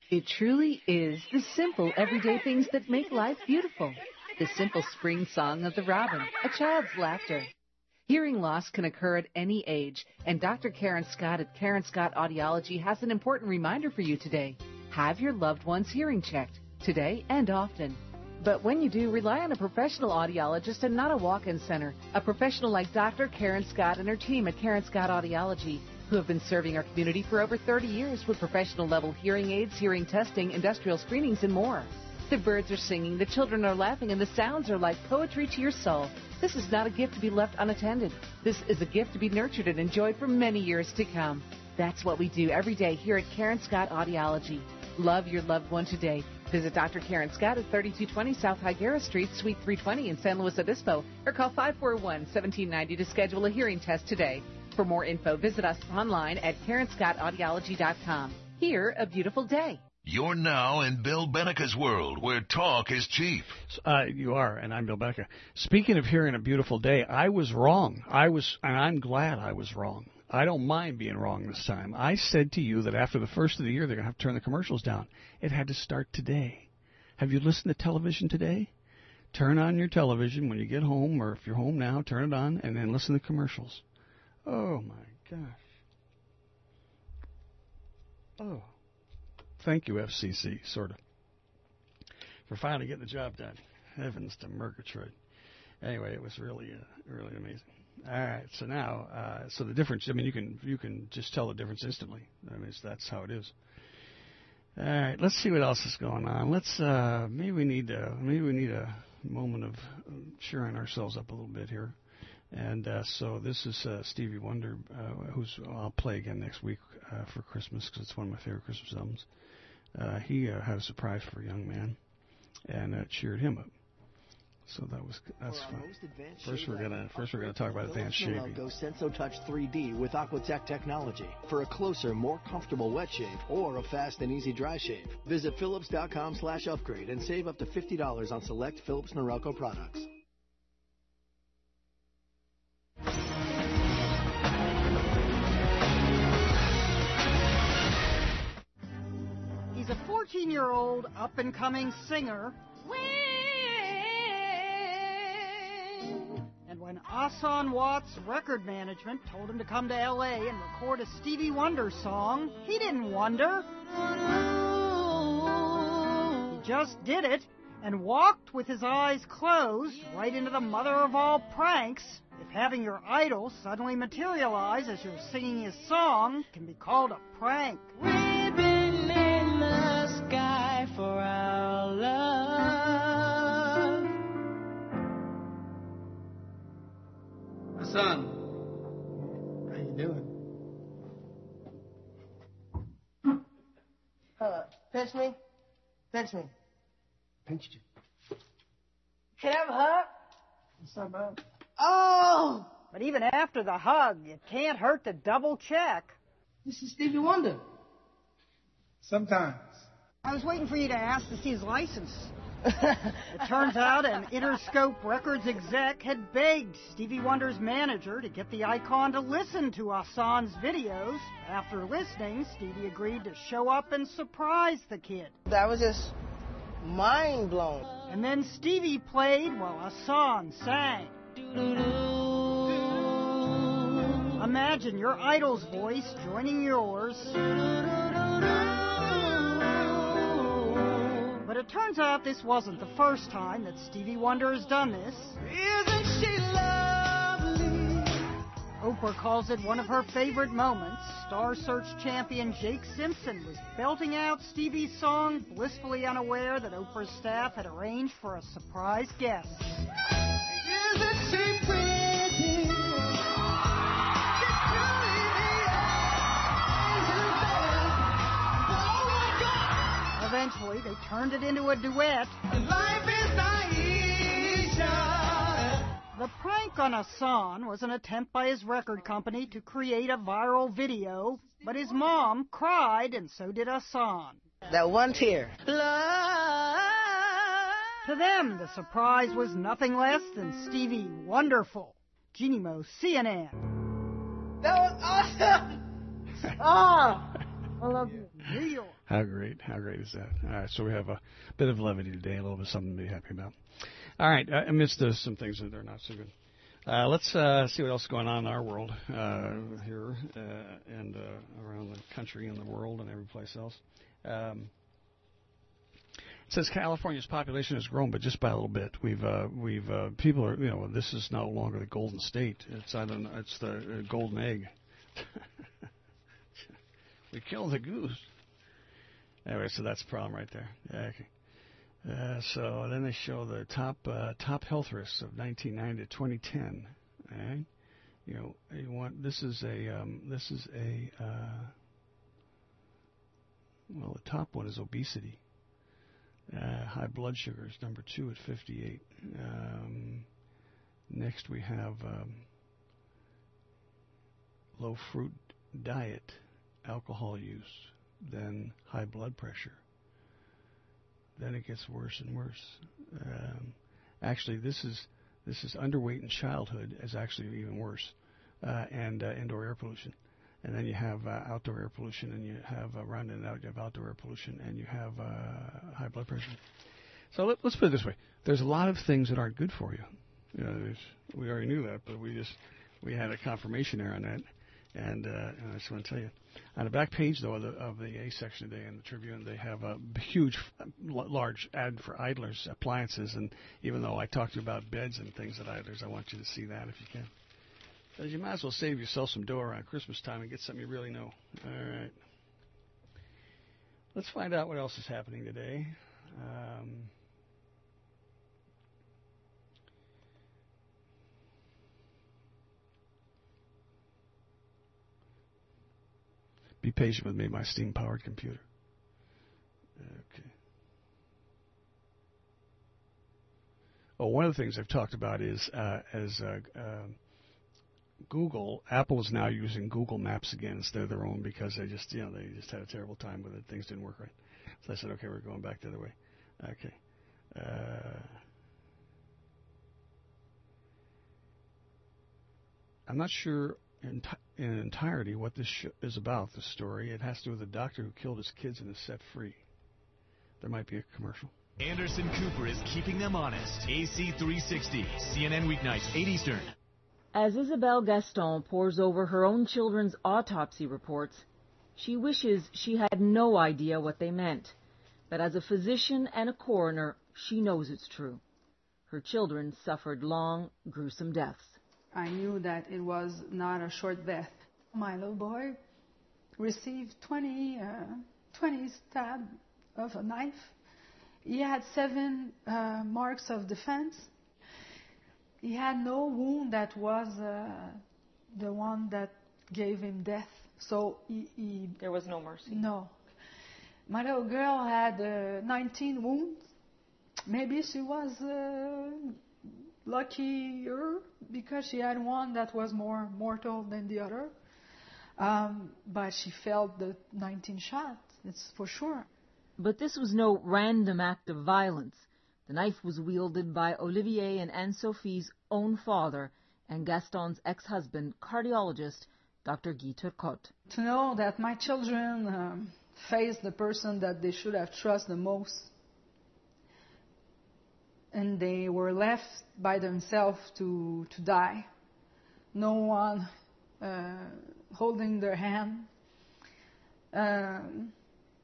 Speaker 4: It truly is the simple, everyday things that make life beautiful. The simple spring song of the robin, a child's laughter. Hearing loss can occur at any age, and Doctor Karen Scott at Karen Scott Audiology has an important reminder for you today. Have your loved one's hearing checked, today and often. But when you do, rely on a professional audiologist and not a walk-in center. A professional like Doctor Karen Scott and her team at Karen Scott Audiology, who have been serving our community for over thirty years with professional-level hearing aids, hearing testing, industrial screenings, and more. The birds are singing, the children are laughing, and the sounds are like poetry to your soul. This is not a gift to be left unattended. This is a gift to be nurtured and enjoyed for many years to come. That's what we do every day here at Karen Scott Audiology. Love your loved one today. Visit Doctor Karen Scott at thirty-two twenty South Higuera Street, Suite three twenty in San Luis Obispo, or call five four one, one seven nine zero to schedule a hearing test today. For more info, visit us online at Karen Scott Audiology dot com. Hear a beautiful day.
Speaker 19: You're now in Bill Beneca's world, where talk is cheap.
Speaker 1: Uh, you are, and I'm Bill Beneca. Speaking of hearing a beautiful day, I was wrong. I was, and I'm glad I was wrong. I don't mind being wrong this time. I said to you that after the first of the year, they're going to have to turn the commercials down. It had to start today. Have you listened to television today? Turn on your television when you get home, or if you're home now, turn it on, and then listen to commercials. Oh, my gosh. Oh. Thank you, F C C, sort of, for finally getting the job done. Heavens to Murgatroyd. Anyway, it was really, uh, really amazing. All right, so now, uh, so the difference, I mean, you can you can just tell the difference instantly. I mean, it's, that's how it is. All right, let's see what else is going on. Let's, uh, maybe we need, uh, maybe we need a moment of cheering ourselves up a little bit here. And uh, so this is uh, Stevie Wonder, uh, who's I'll play again next week uh, for Christmas because it's one of my favorite Christmas albums. Uh, he uh, had a surprise for a young man and uh, cheered him up. So that was that's fun. First we're gonna first we're gonna talk about advanced shaving.
Speaker 20: Go Senso Touch three D with Aquatech technology for a closer, more comfortable wet shave or a fast and easy dry shave. Visit Philips dot com slash upgrade and save up to fifty dollars on select Philips Norelco products.
Speaker 21: He's a fourteen-year-old up-and-coming singer. And when Ahsan Watts Record Management told him to come to L A and record a Stevie Wonder song, he didn't wonder. He just did it and walked with his eyes closed right into the mother of all pranks. If having your idol suddenly materialize as you're singing his song can be called a prank.
Speaker 5: We've been in the sky for our love.
Speaker 22: Son, how you doing?
Speaker 23: Uh, pinch me. Pinch me.
Speaker 22: Pinched you.
Speaker 23: Can I have a hug?
Speaker 22: What's up, bud?
Speaker 23: Oh!
Speaker 21: But even after the hug, it can't hurt to double check.
Speaker 23: This is Stevie Wonder.
Speaker 22: Sometimes.
Speaker 21: I was waiting for you to ask to see his license. It turns out an Interscope Records exec had begged Stevie Wonder's manager to get the icon to listen to Ahsan's videos. After listening, Stevie agreed to show up and surprise the kid.
Speaker 23: That was just mind blown.
Speaker 21: And then Stevie played while Ahsan sang. Imagine your idol's voice joining yours. But it turns out this wasn't the first time that Stevie Wonder has done this.
Speaker 5: Isn't she lovely?
Speaker 21: Oprah calls it one of her favorite moments. Star Search champion Jake Simpson was belting out Stevie's song, blissfully unaware that Oprah's staff had arranged for a surprise guest.
Speaker 5: Isn't she pretty?
Speaker 21: Eventually, they turned it into a duet.
Speaker 5: Life is Aisha.
Speaker 21: The prank on Ahsan was an attempt by his record company to create a viral video, but his mom cried, and so did Ahsan.
Speaker 23: That one tear.
Speaker 21: To them, the surprise was nothing less than Stevie Wonderful. Jeannie Mo, C N N.
Speaker 23: That was awesome! Oh, I love you.
Speaker 21: New York.
Speaker 1: How great. How great is that? All right, so we have a bit of levity today, a little bit of something to be happy about. All right, uh, amidst uh, some things that are not so good. Uh, let's uh, see what else is going on in our world uh, here uh, and uh, around the country and the world and every place else. Um, it says California's population has grown, but just by a little bit. We've uh, we've uh, people are you know this is no longer the Golden State. It's I don't know, it's the uh, golden egg. We killed the goose. Anyway, so that's the problem right there. Yeah, okay. Uh, so then they show the top uh, top health risks of nineteen ninety to twenty ten. Right? You know, you want this is a um, this is a uh, well, the top one is obesity. Uh, high blood sugar is number two at fifty-eight. Um, next we have um, low fruit diet, alcohol use, then high blood pressure. Then it gets worse and worse. Um, actually, this is this is underweight in childhood is actually even worse, uh, and uh, indoor air pollution. And then you have uh, outdoor air pollution, and you have uh, round and out. You have outdoor air pollution, and you have uh, high blood pressure. So let, let's put it this way: there's a lot of things that aren't good for you. You know, there's, we already knew that, but we just we had a confirmation there on that. And, uh, and I just want to tell you, on the back page, though, of the, of the A section today in the Tribune, they have a huge, large ad for Idler's appliances. And even though I talked to you about beds and things at Idler's, I want you to see that if you can. Because you might as well save yourself some dough around Christmas time and get something you really know. All right. Let's find out what else is happening today. Um, Be patient with me, my steam-powered computer. Okay. Oh, one of the things I've talked about is uh, as uh, uh, Google, Apple is now using Google Maps again instead of their own because they just, you know, they just had a terrible time with it. Things didn't work right. So I said, okay, we're going back the other way. Okay. Uh, I'm not sure in, in entirety what this sh- is about, this story. It has to do with a doctor who killed his kids and is set free. There might be a commercial.
Speaker 2: Anderson Cooper is keeping them honest. A C three sixty, C N N weeknights, eight Eastern.
Speaker 3: As Isabelle Gaston pores over her own children's autopsy reports, she wishes she had no idea what they meant. But as a physician and a coroner, she knows it's true. Her children suffered long, gruesome deaths.
Speaker 6: I knew that it was not a short death. My little boy received twenty, uh, twenty stabs of a knife. He had seven uh, marks of defense. He had no wound that was uh, the one that gave him death. So he, he...
Speaker 24: There was no mercy.
Speaker 6: No. My little girl had uh, nineteen wounds. Maybe she was uh, luckier because she had one that was more mortal than the other. Um, but she felt the nineteen shots, it's for sure.
Speaker 3: But this was no random act of violence. The knife was wielded by Olivier and Anne-Sophie's own father and Gaston's ex-husband, cardiologist, Doctor Guy Turcotte.
Speaker 6: To know that my children um, faced the person that they should have trusted the most, and they were left by themselves to, to die. No one uh, holding their hand. Um,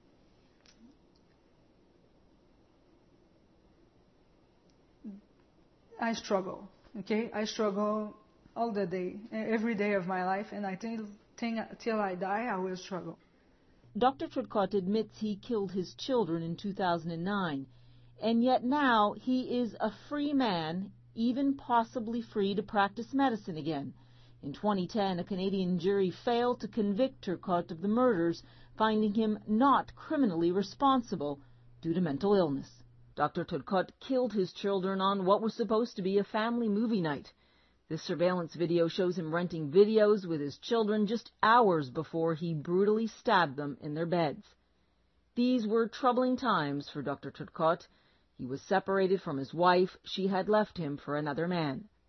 Speaker 6: I struggle, okay? I struggle all the day, every day of my life, and I think, think till I die, I will struggle.
Speaker 3: Doctor Turcotte admits he killed his children in two thousand nine, and yet now he is a free man, even possibly free to practice medicine again. In twenty ten, a Canadian jury failed to convict Turcotte of the murders, finding him not criminally responsible due to mental illness. Doctor Turcotte killed his children on what was supposed to be a family movie night. This surveillance video shows him renting videos with his children just hours before he brutally stabbed them in their beds. These were troubling times for Doctor Turcotte. He was separated from his wife. She had left him for another man.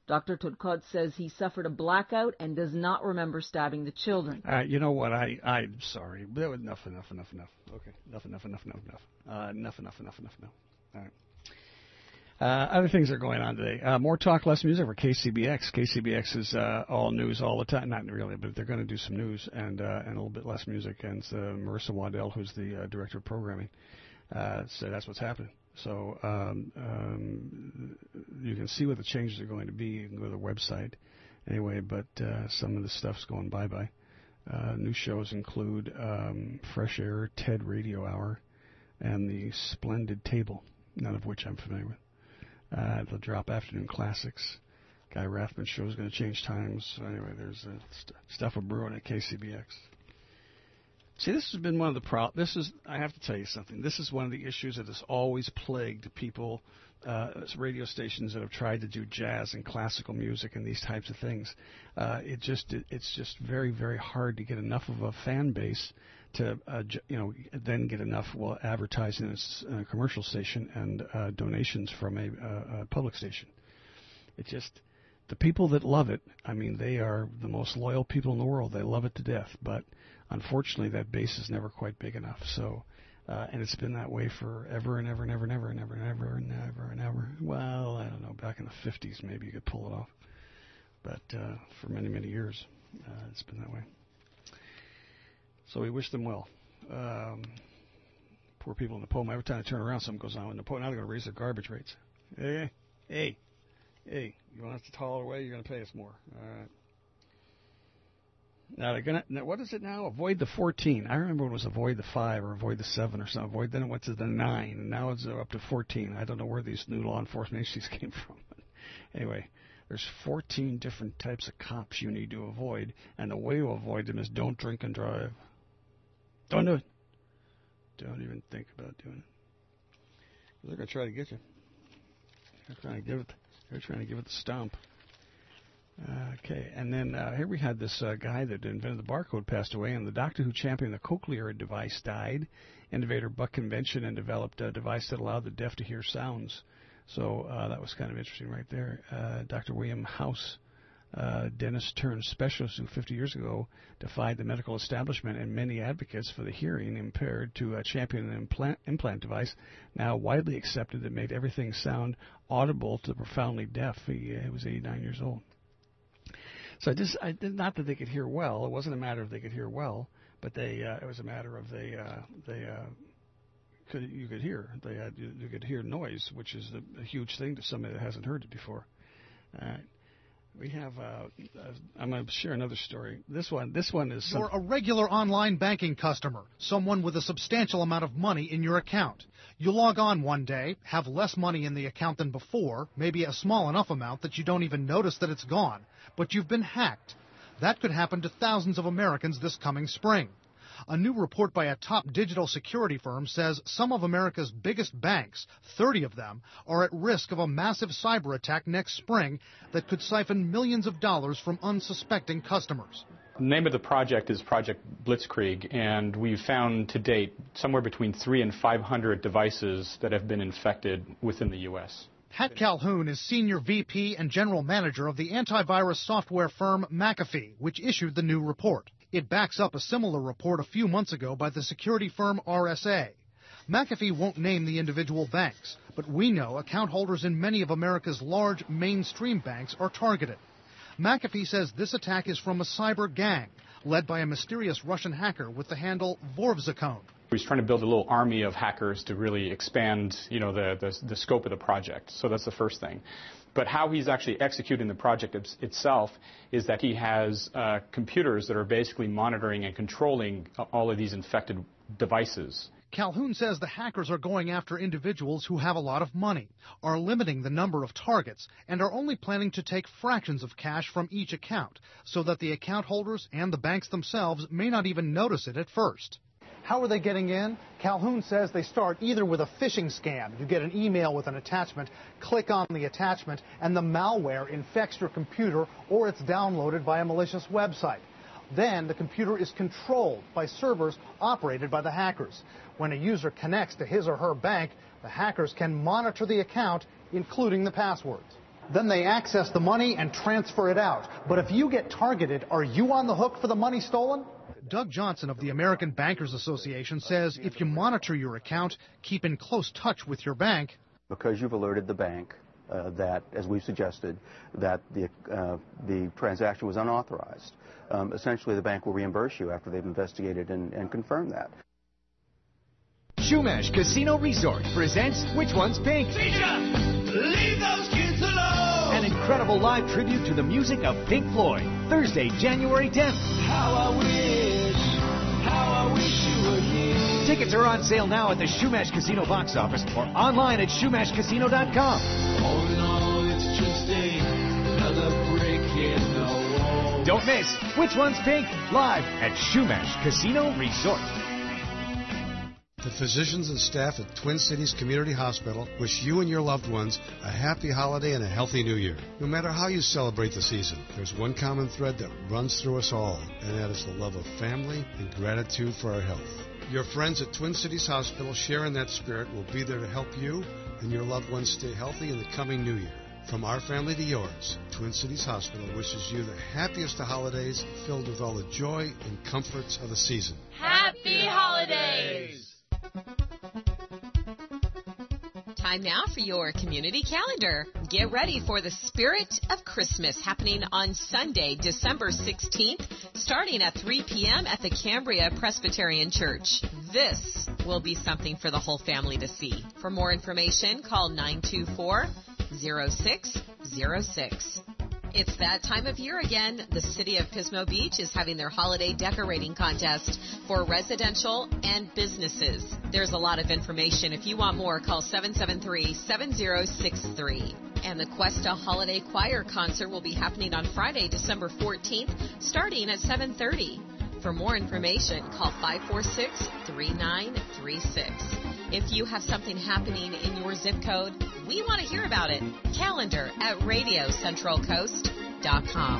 Speaker 3: Doctor Turcotte says he suffered a blackout and does not remember stabbing the children.
Speaker 1: Uh, you know what? I, I'm sorry. Enough, enough, enough, enough. Okay. Enough, enough, enough, enough, enough. Uh, enough, enough, enough, enough, enough. All right. Uh, other things are going on today. Uh, more talk, less music for K C B X. K C B X is uh, all news all the time. Not really, but they're going to do some news and uh, and a little bit less music. And it's, uh, Marissa Waddell, who's the uh, director of programming, uh, so that's what's happening. So um, um, you can see what the changes are going to be. You can go to the website anyway, but uh, some of the stuff's going bye-bye. Uh, new shows include um, Fresh Air, TED Radio Hour, and the Splendid Table, none of which I'm familiar with. Uh, they'll drop Afternoon Classics. Guy Rathman's show is going to change times. So anyway, there's uh, st- stuff of brewing at K C B X. See, this has been one of the pro. This is, I have to tell you something. This is one of the issues that has always plagued people, uh, radio stations that have tried to do jazz and classical music and these types of things. Uh, it just, it, it's just very, very hard to get enough of a fan base to, uh, you know, then get enough well advertising in a commercial station and uh, donations from a, a, a public station. It just, the people that love it, I mean, they are the most loyal people in the world. They love it to death, but unfortunately, that base is never quite big enough. So, uh, and it's been that way for ever and ever and ever and ever and ever and ever and ever and ever. Well, I don't know. Back in the fifties, maybe you could pull it off, but uh, for many, many years, uh, it's been that way. So we wish them well. Um, poor people in the Napoleon. Every time I turn around, something goes on with Napoleon. Now they're going to raise their garbage rates. Hey, hey, hey! You want us to haul it away? You're going to pay us more. All right. Now they're gonna. Now what is it now? Avoid the fourteen. I remember when it was avoid the five or avoid the seven or something. Avoid. Then it went to the nine, and now it's up to fourteen. I don't know where these new law enforcement agencies came from. Anyway, there's fourteen different types of cops you need to avoid, and the way to avoid them is don't drink and drive. Don't do it. Don't even think about doing it. They're gonna try to get you. They're trying to give it. They're trying to give it the stomp. Okay, and then uh, here we had this uh, guy that invented the barcode passed away, and the doctor who championed the cochlear device died. Innovator Buck Convention and developed a device that allowed the deaf to hear sounds. So uh, that was kind of interesting right there. Uh, Doctor William House, uh, dentist turned specialist who fifty years ago defied the medical establishment and many advocates for the hearing impaired to uh, champion an implant, implant device now widely accepted that made everything sound audible to the profoundly deaf. He, uh, he was eighty-nine years old. So I just, I did not that they could hear well. It wasn't a matter of they could hear well, but they, uh, it was a matter of they, uh, they, uh, could you could hear. They had you, you could hear noise, which is a, a huge thing to somebody that hasn't heard it before. All right. We have. Uh, uh, I'm going to share another story. This one. This one is.
Speaker 7: You're a regular online banking customer, someone with a substantial amount of money in your account. You log on one day, have less money in the account than before, maybe a small enough amount that you don't even notice that it's gone, but you've been hacked. That could happen to thousands of Americans this coming spring. A new report by a top digital security firm says some of America's biggest banks, thirty of them, are at risk of a massive cyber attack next spring that could siphon millions of dollars from unsuspecting customers.
Speaker 8: The name of the project is Project Blitzkrieg, and we've found to date somewhere between three and five hundred devices that have been infected within the U S
Speaker 7: Pat Calhoun is Senior V P and General Manager of the antivirus software firm McAfee, which issued the new report. It backs up a similar report a few months ago by the security firm R S A. McAfee won't name the individual banks, but we know account holders in many of America's large mainstream banks are targeted. McAfee says this attack is from a cyber gang led by a mysterious Russian hacker with the handle Vorvzakon.
Speaker 8: He's trying to build a little army of hackers to really expand, you know, the, the, the scope of the project. So that's the first thing. But how he's actually executing the project itself is that he has uh, computers that are basically monitoring and controlling all of these infected devices.
Speaker 7: Calhoun says the hackers are going after individuals who have a lot of money, are limiting the number of targets, and are only planning to take fractions of cash from each account so that the account holders and the banks themselves may not even notice it at first. How are they getting in? Calhoun says they start either with a phishing scam. You get an email with an attachment, click on the attachment, and the malware infects your computer, or it's downloaded by a malicious website. Then the computer is controlled by servers operated by the hackers. When a user connects to his or her bank, the hackers can monitor the account, including the passwords. Then they access the money and transfer it out. But if you get targeted, are you on the hook for the money stolen? Doug Johnson of the American Bankers Association says if you monitor your account, keep in close touch with your bank.
Speaker 9: Because you've alerted the bank uh, that, as we've suggested, that the, uh, the transaction was unauthorized, um, essentially the bank will reimburse you after they've investigated and, and confirmed that.
Speaker 10: Shumash Casino Resort presents Which One's Pink?
Speaker 5: Teacher, leave those kids alone!
Speaker 10: An incredible live tribute to the music of Pink Floyd, Thursday, January tenth.
Speaker 5: How I wish, how I wish you were here.
Speaker 10: Tickets are on sale now at the Shumash Casino box office or online at shumash casino dot com.
Speaker 5: All in all, it's just another brick in the wall.
Speaker 10: Don't miss Which One's Pink, live at Shumash Casino Resort.
Speaker 11: The physicians and staff at Twin Cities Community Hospital wish you and your loved ones a happy holiday and a healthy new year. No matter how you celebrate the season, there's one common thread that runs through us all, and that is the love of family and gratitude for our health. Your friends at Twin Cities Hospital sharing that spirit will be there to help you and your loved ones stay healthy in the coming new year. From our family to yours, Twin Cities Hospital wishes you the happiest of holidays filled with all the joy and comforts of the season.
Speaker 24: Happy holidays! Time now for your community calendar. Get ready for the Spirit of Christmas happening on Sunday, December sixteenth, starting at three p.m. at the Cambria Presbyterian Church. This will be something for the whole family to see. For more information, call nine two four, zero six zero six. It's that time of year again. The city of Pismo Beach is having their holiday decorating contest for residential and businesses. There's a lot of information. If you want more, call seven seven three, seven zero six three. And the Cuesta Holiday Choir Concert will be happening on Friday, December fourteenth, starting at seven thirty. For more information, call five four six, three nine three six. If you have something happening in your zip code, we want to hear about it. Calendar at radio central coast dot com.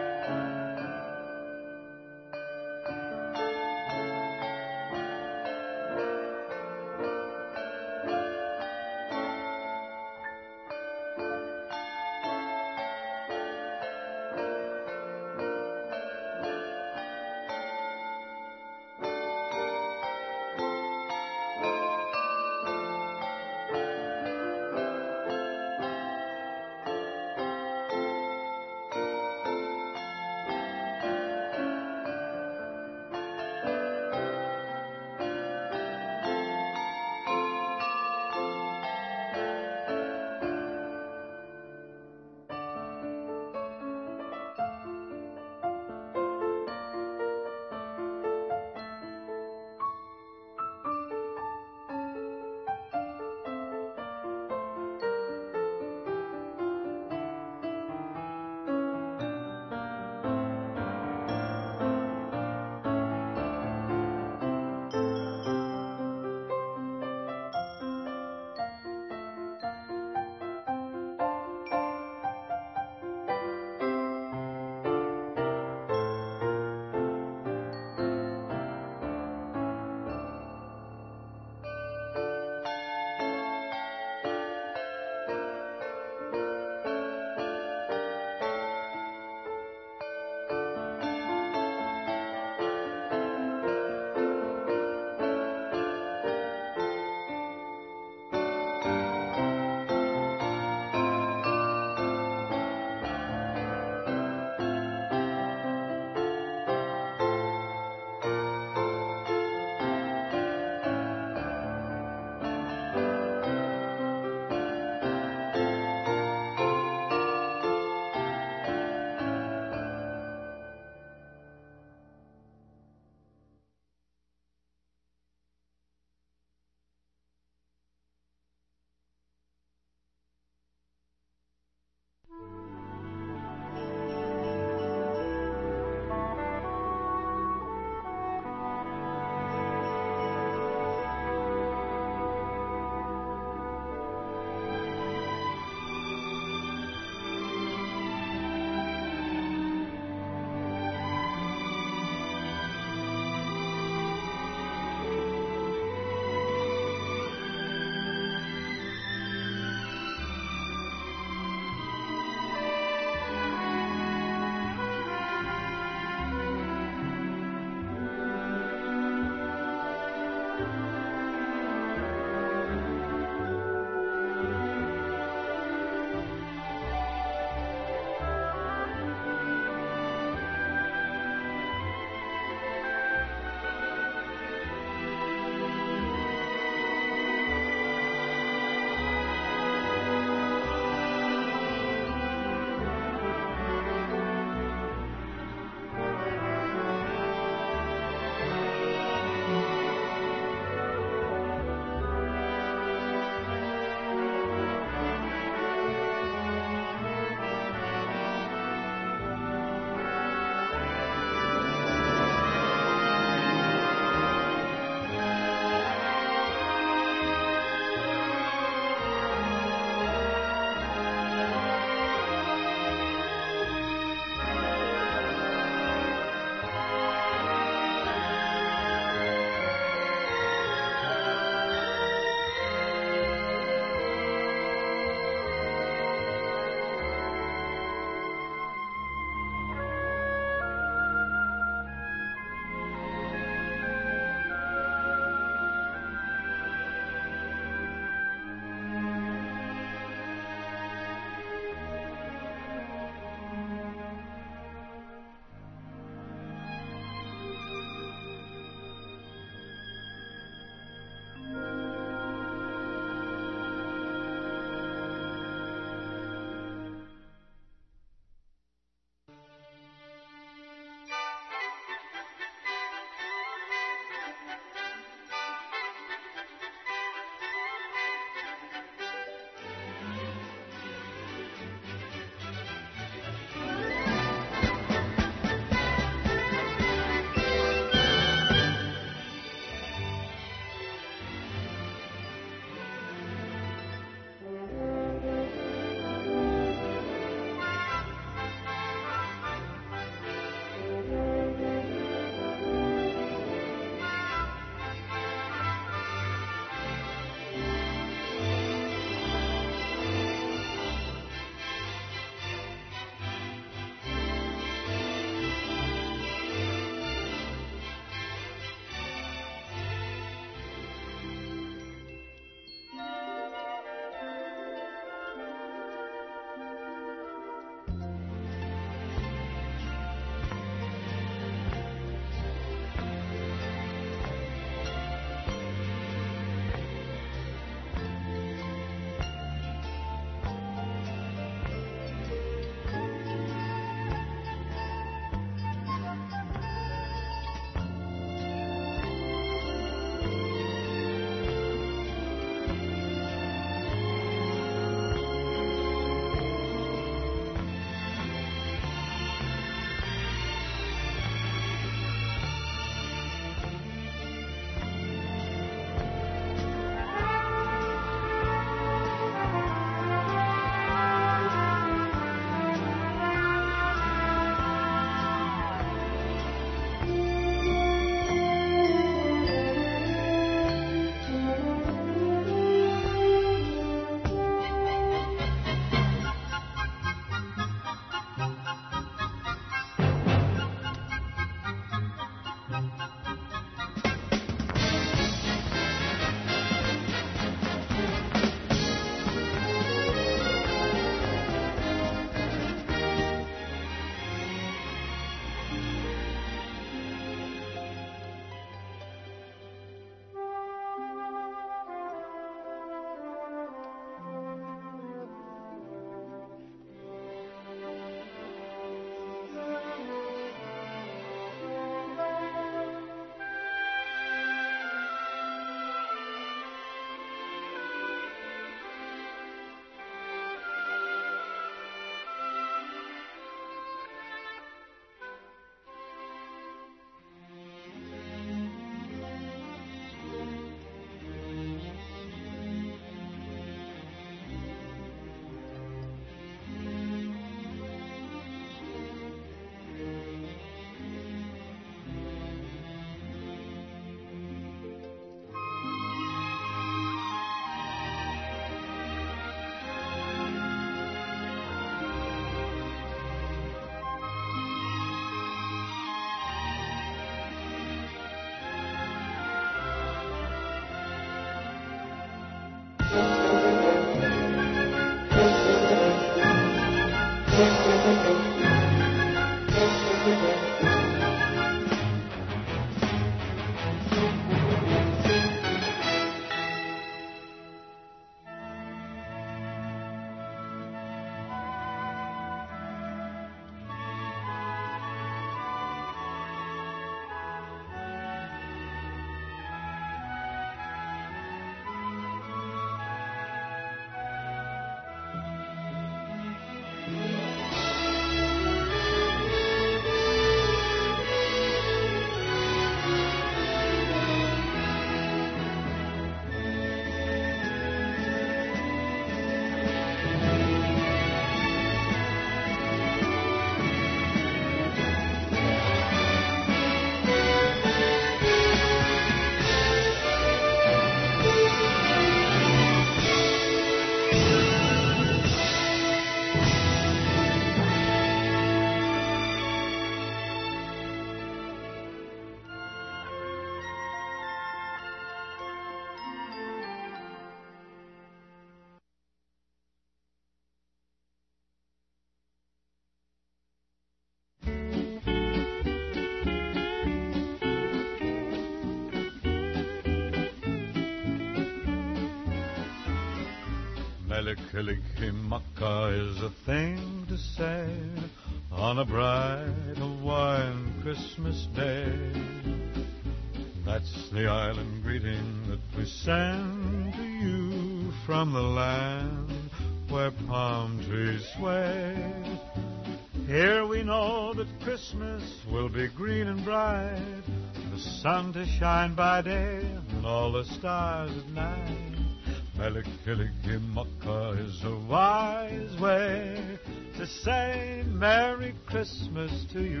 Speaker 17: Melikilikimaka is a thing to say on a bright Hawaiian Christmas day. That's the island greeting that we send to you from the land where palm trees sway. Here we know that Christmas will be green and bright, the sun to shine by day and all the stars at night. Melikilikimaka is a wise way to say Merry Christmas to you.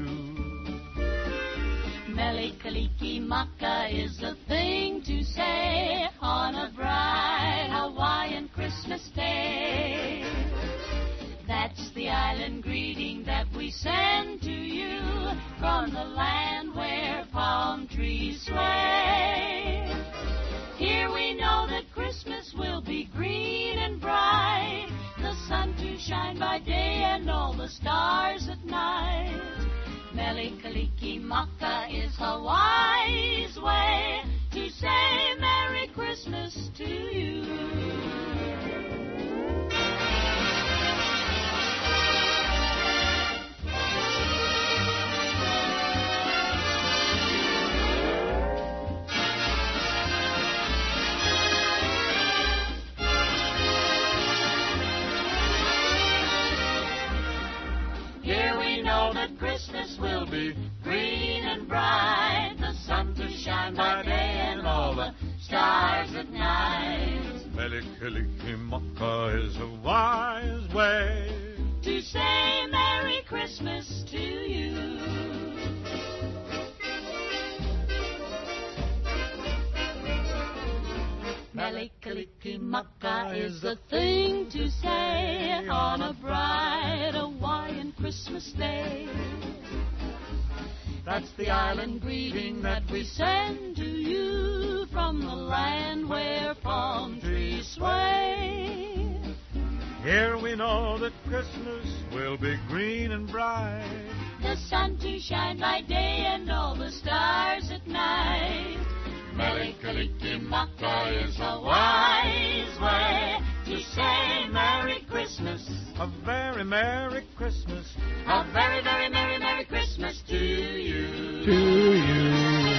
Speaker 12: Melikilikimaka is a thing to say on a bright Hawaiian Christmas day. That's the island greeting that we send to you from the land where palm trees sway. Here we know that Christmas will be green and bright, the sun to shine by day and all the stars at night. Melikilikimaka is a wise way to say Merry Christmas to you. Christmas will be green and bright, the sun to shine by day and all the stars at night.
Speaker 17: Melikilikimaka is a wise way
Speaker 12: to say Merry Christmas to you. Melikilikimaka is the thing to say on a bright Hawaiian Christmas day. That's the island greeting that we send to you from the land where palm trees sway.
Speaker 17: Here we know that Christmas will be green and bright,
Speaker 12: the sun to shine by day and all the stars at night. Melikilikimaka is a wise way to say Merry Christmas.
Speaker 17: A very Merry Christmas.
Speaker 12: A very, very Merry, Merry Christmas to you.
Speaker 1: To you.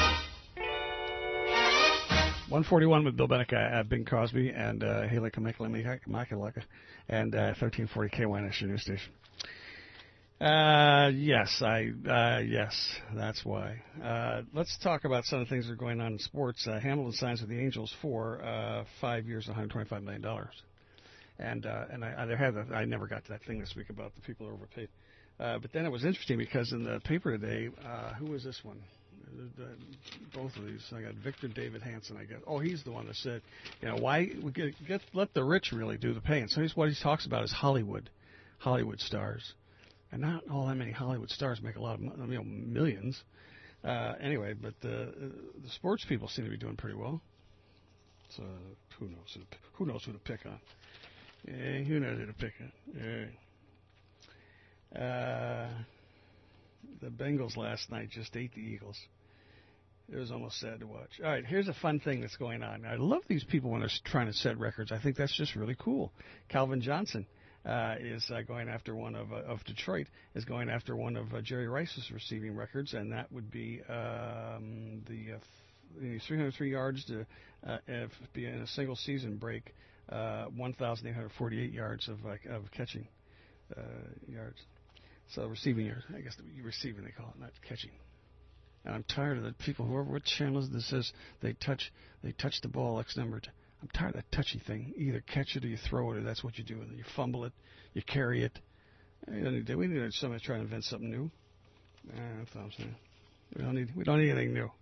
Speaker 1: one forty-one with Bill Benica, uh, Bing Crosby, and uh, Haley Kamekalaka, and uh, thirteen forty K Y N S, your news station. Uh, yes, I, uh, yes, that's why. Uh, let's talk about some of the things that are going on in sports. Uh, Hamilton signs with the Angels for, uh, five years, one hundred twenty-five million dollars. And, uh, and I, I there had, a, I never got to that thing this week about the people who are overpaid. Uh, but then it was interesting because in the paper today, uh, who was this one? The, the, both of these. I got Victor David Hansen, I guess. Oh, he's the one that said, you know, why, we get, get, let the rich really do the paying. So he's, what he talks about is Hollywood, Hollywood stars. And not all that many Hollywood stars make a lot of money, you know, millions. Uh, anyway, but the, the sports people seem to be doing pretty well. So who knows who to, who knows who to pick on? Yeah, who knows who to pick on? Yeah. Uh, the Bengals last night just ate the Eagles. It was almost sad to watch. All right, here's a fun thing that's going on. I love these people when they're trying to set records. I think that's just really cool. Calvin Johnson. Uh, is uh, going after one of uh, of Detroit, is going after one of uh, Jerry Rice's receiving records, and that would be um, the uh, three hundred three yards to uh, if, be in a single season break, uh, one thousand eight hundred forty-eight yards of uh, of catching uh, yards. So receiving yards, I guess the receiving they call it, not catching. And I'm tired of the people. Whoever what channel is this is, they touch they touch the ball X number. To, I'm tired of that touchy thing. You either catch it or you throw it, or that's what you do. You fumble it, you carry it. We don't need, we need somebody trying to invent something new. Uh, that's what I'm saying. We don't need we don't need anything new.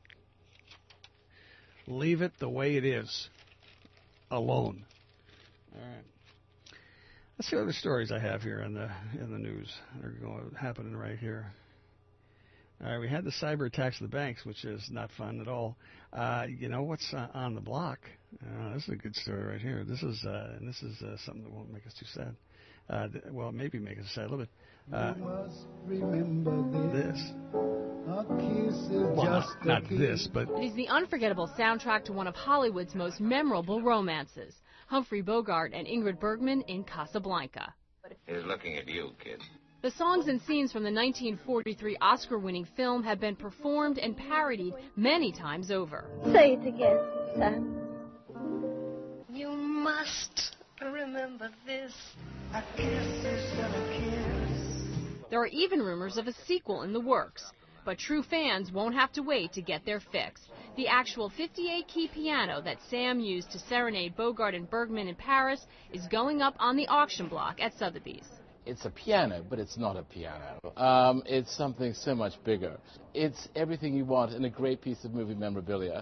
Speaker 1: Leave it the way it is. Alone. All right. Let's see what other stories I have here in the in the news. They're going happening right here. All right, we had the cyber attacks of the banks, which is not fun at all. Uh, you know what's uh, on the block? Uh, this is a good story right here. This is uh, and this is uh, something that won't make us too sad. Uh, th- well, maybe make us sad a little bit. Uh,
Speaker 22: you must remember this.
Speaker 1: This.
Speaker 22: A kiss is
Speaker 1: Well,
Speaker 22: just
Speaker 1: not,
Speaker 22: a
Speaker 1: not this, but
Speaker 13: It is the unforgettable soundtrack to one of Hollywood's most memorable romances. Humphrey Bogart and Ingrid Bergman in Casablanca.
Speaker 14: He's looking at you, kid.
Speaker 13: The songs and scenes from the nineteen forty-three Oscar-winning film have been performed and parodied many times over.
Speaker 15: Say it again, son. You must remember this. A kiss is a kiss.
Speaker 13: There are even rumors of a sequel in the works, but true fans won't have to wait to get their fix. The actual fifty-eight key piano that Sam used to serenade Bogart and Bergman in Paris is going up on the auction block at Sotheby's.
Speaker 16: It's a piano, but it's not a piano. Um, it's something so much bigger. It's everything you want in a great piece of movie memorabilia.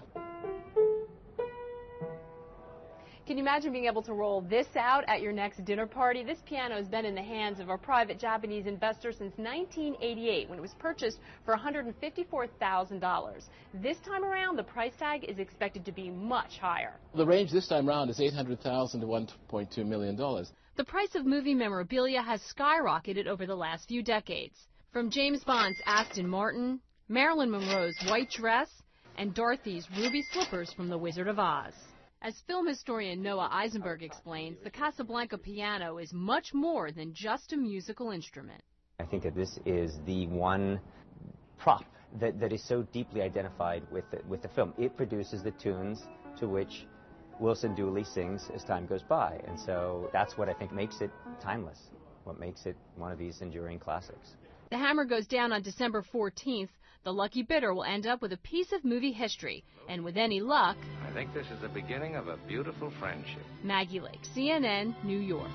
Speaker 25: Can you imagine being able to roll this out at your next dinner party? This piano has been in the hands of a private Japanese investor since nineteen eighty-eight, when it was purchased for one hundred fifty-four thousand dollars. This time around, the price tag is expected to be much higher.
Speaker 16: The range this time around is eight hundred thousand dollars to one point two million dollars.
Speaker 13: The price of movie memorabilia has skyrocketed over the last few decades. From James Bond's Aston Martin, Marilyn Monroe's white dress, and Dorothy's ruby slippers from The Wizard of Oz. As film historian Noah Eisenberg explains, the Casablanca piano is much more than just a musical instrument.
Speaker 26: I think that this is the one prop that, that is so deeply identified with the, with the film. It produces the tunes to which Wilson Dooley sings as time goes by, and so that's what I think makes it timeless, what makes it one of these enduring classics.
Speaker 13: The hammer goes down on December fourteenth. The lucky bidder will end up with a piece of movie history, and with any luck,
Speaker 14: I think this is the beginning of a beautiful friendship.
Speaker 13: Maggie Lake, C N N, New York.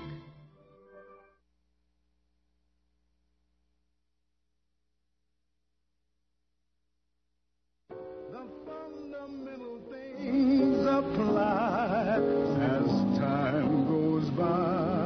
Speaker 22: The fundamental things apply as time goes by.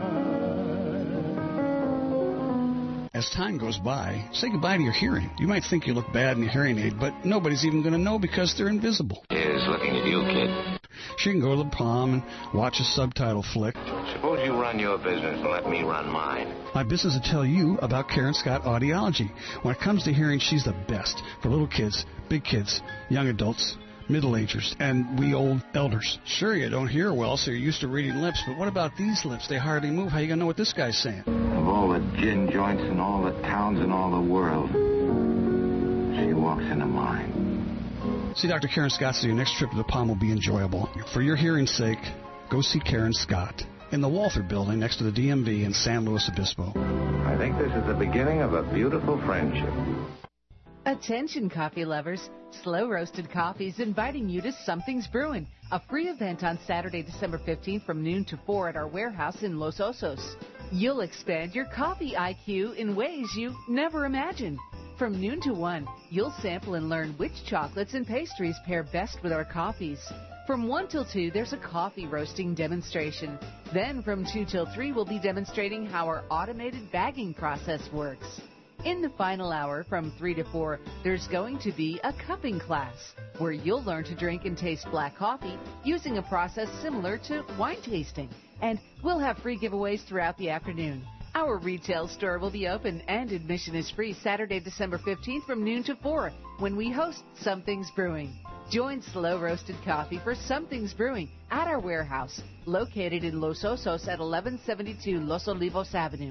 Speaker 1: As time goes by, say goodbye to your hearing. You might think you look bad in your hearing aid, but nobody's even going to know because they're invisible.
Speaker 14: He's looking at you, kid.
Speaker 1: She can go to the Palm and watch a subtitle flick.
Speaker 14: Suppose you run your business and let me run mine.
Speaker 1: My business will tell you about Karen Scott Audiology. When it comes to hearing, she's the best for little kids, big kids, young adults, middle-agers, and we old elders. Sure, you don't hear well, so you're used to reading lips, but what about these lips? They hardly move. How you going to know what this guy's saying?
Speaker 14: Of all the gin joints in all the towns in all the world, she walks into mine.
Speaker 1: See Doctor Karen Scott so your next trip to the Palm will be enjoyable. For your hearing's sake, go see Karen Scott in the Walther Building next to the D M V in San Luis Obispo.
Speaker 14: I think this is the beginning of a beautiful friendship.
Speaker 4: Attention coffee lovers, Slow Roasted Coffee is inviting you to Something's Brewing, a free event on Saturday, December fifteenth from noon to four at our warehouse in Los Osos. You'll expand your coffee I Q in ways you never imagined. From noon to one, you'll sample and learn which chocolates and pastries pair best with our coffees. From one till two, there's a coffee roasting demonstration. Then from two till three, we'll be demonstrating how our automated bagging process works. In the final hour, from three to four, there's going to be a cupping class, where you'll learn to drink and taste black coffee using a process similar to wine tasting. And we'll have free giveaways throughout the afternoon. Our retail store will be open and admission is free Saturday, December fifteenth from noon to four when we host Something's Brewing. Join Slow Roasted Coffee for Something's Brewing at our warehouse, located in Los Osos at eleven seventy-two Los Olivos Avenue.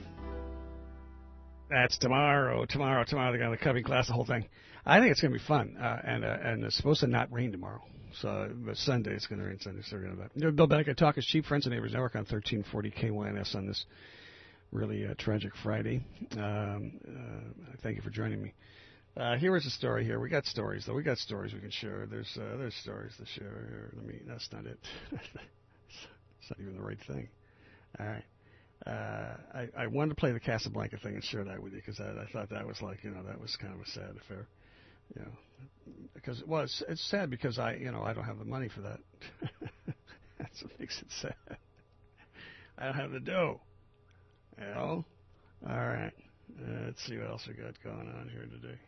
Speaker 1: That's tomorrow, tomorrow, tomorrow. They're going to cupping class, the whole thing. I think it's going to be fun, uh, and uh, and it's supposed to not rain tomorrow. So, but Sunday it's going to rain. Sunday, so we're going to. You know, Bill Benek, Talk is Cheap, Friends and Neighbors Network on thirteen forty K Y N S on this really uh, tragic Friday. Um, uh, thank you for joining me. Uh, here is a story. Here we got stories, though. We got stories we can share. There's uh, there's stories to share here. Let me. That's not it. It's not even the right thing. All right. Uh, I, I wanted to play the Casablanca thing and share that with you because I, I thought that was like, you know, that was kind of a sad affair, you know, because it was, it's sad because I, you know, I don't have the money for that. That's what makes it sad. I don't have the dough, you know. All right, uh, let's see what else we got going on here today.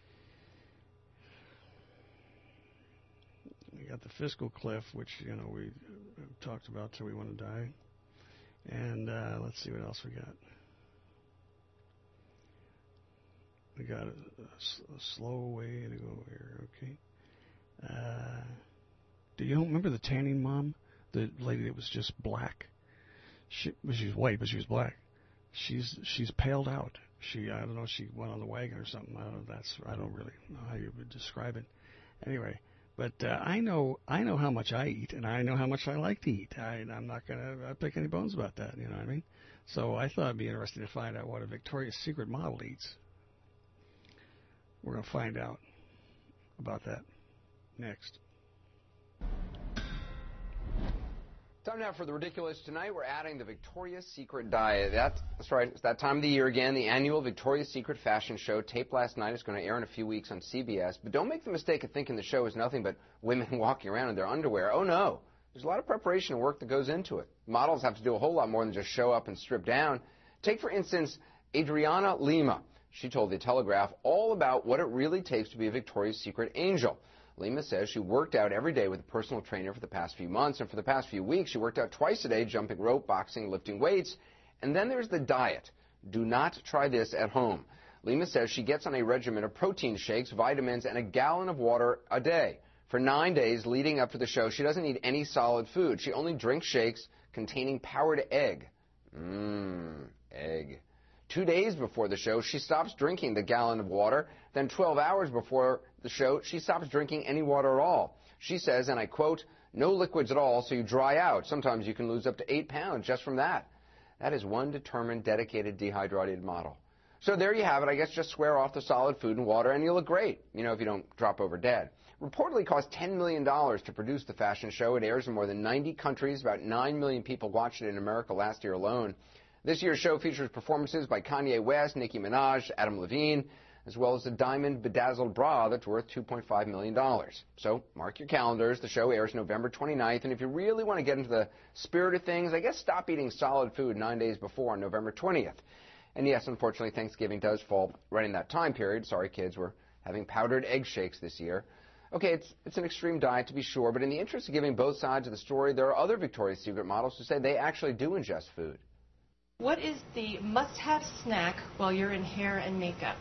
Speaker 1: We got the fiscal cliff, which, you know, we talked about till we want to die. And uh, let's see what else we got. We got a, a, a slow way to go here, okay. Uh, do you remember the tanning mom? the lady that was just black. She, well, she was white, but she was black. She's she's paled out. She I don't know. She went on the wagon or something. I don't know. That's I don't really know how you would describe it. Anyway, but uh, I know I know how much I eat, and I know how much I like to eat. I, I'm not gonna pick any bones about that. You know what I mean? So I thought it'd be interesting to find out what a Victoria's Secret model eats. We're gonna find out about that next.
Speaker 2: Time now for the ridiculous. Tonight we're adding the Victoria's Secret diet. That's, that's right. It's that time of the year again. The annual Victoria's Secret fashion show, taped last night, is going to air in a few weeks on C B S. But don't make the mistake of thinking the show is nothing but women walking around in their underwear. Oh, no. There's a lot of preparation and work that goes into it. Models have to do a whole lot more than just show up and strip down. Take, for instance, Adriana Lima. She told The Telegraph all about what it really takes to be a Victoria's Secret angel. Lima says she worked out every day with a personal trainer for the past few months, and for the past few weeks she worked out twice a day, jumping rope, boxing, lifting weights. And then there's the diet. Do not try this at home. Lima says she gets on a regimen of protein shakes, vitamins, and a gallon of water a day. For nine days leading up to the show, she doesn't eat any solid food. She only drinks shakes containing powdered egg. Mmm, egg. Two days before the show, she stops drinking the gallon of water. Then twelve hours before the show, she stops drinking any water at all. She says, and I quote, "No liquids at all, so you dry out. Sometimes you can lose up to eight pounds just from that." That is one determined, dedicated, dehydrated model. So there you have it. I guess just swear off the solid food and water, and you look great, you know, if you don't drop over dead. Reportedly cost ten million dollars to produce the fashion show. It airs in more than ninety countries. About nine million people watched it in America last year alone. This year's show features performances by Kanye West, Nicki Minaj, Adam Levine, as well as a diamond bedazzled bra that's worth two point five million dollars. So mark your calendars. The show airs November twenty-ninth, and if you really want to get into the spirit of things, I guess stop eating solid food nine days before on November twentieth. And yes, unfortunately, Thanksgiving does fall right in that time period. Sorry, kids, we're having powdered egg shakes this year. Okay, it's, it's an extreme diet to be sure, but in the interest of giving both sides of the story, there are other Victoria's Secret models who say they actually do ingest food.
Speaker 18: What is the must-have snack while you're in hair and makeup?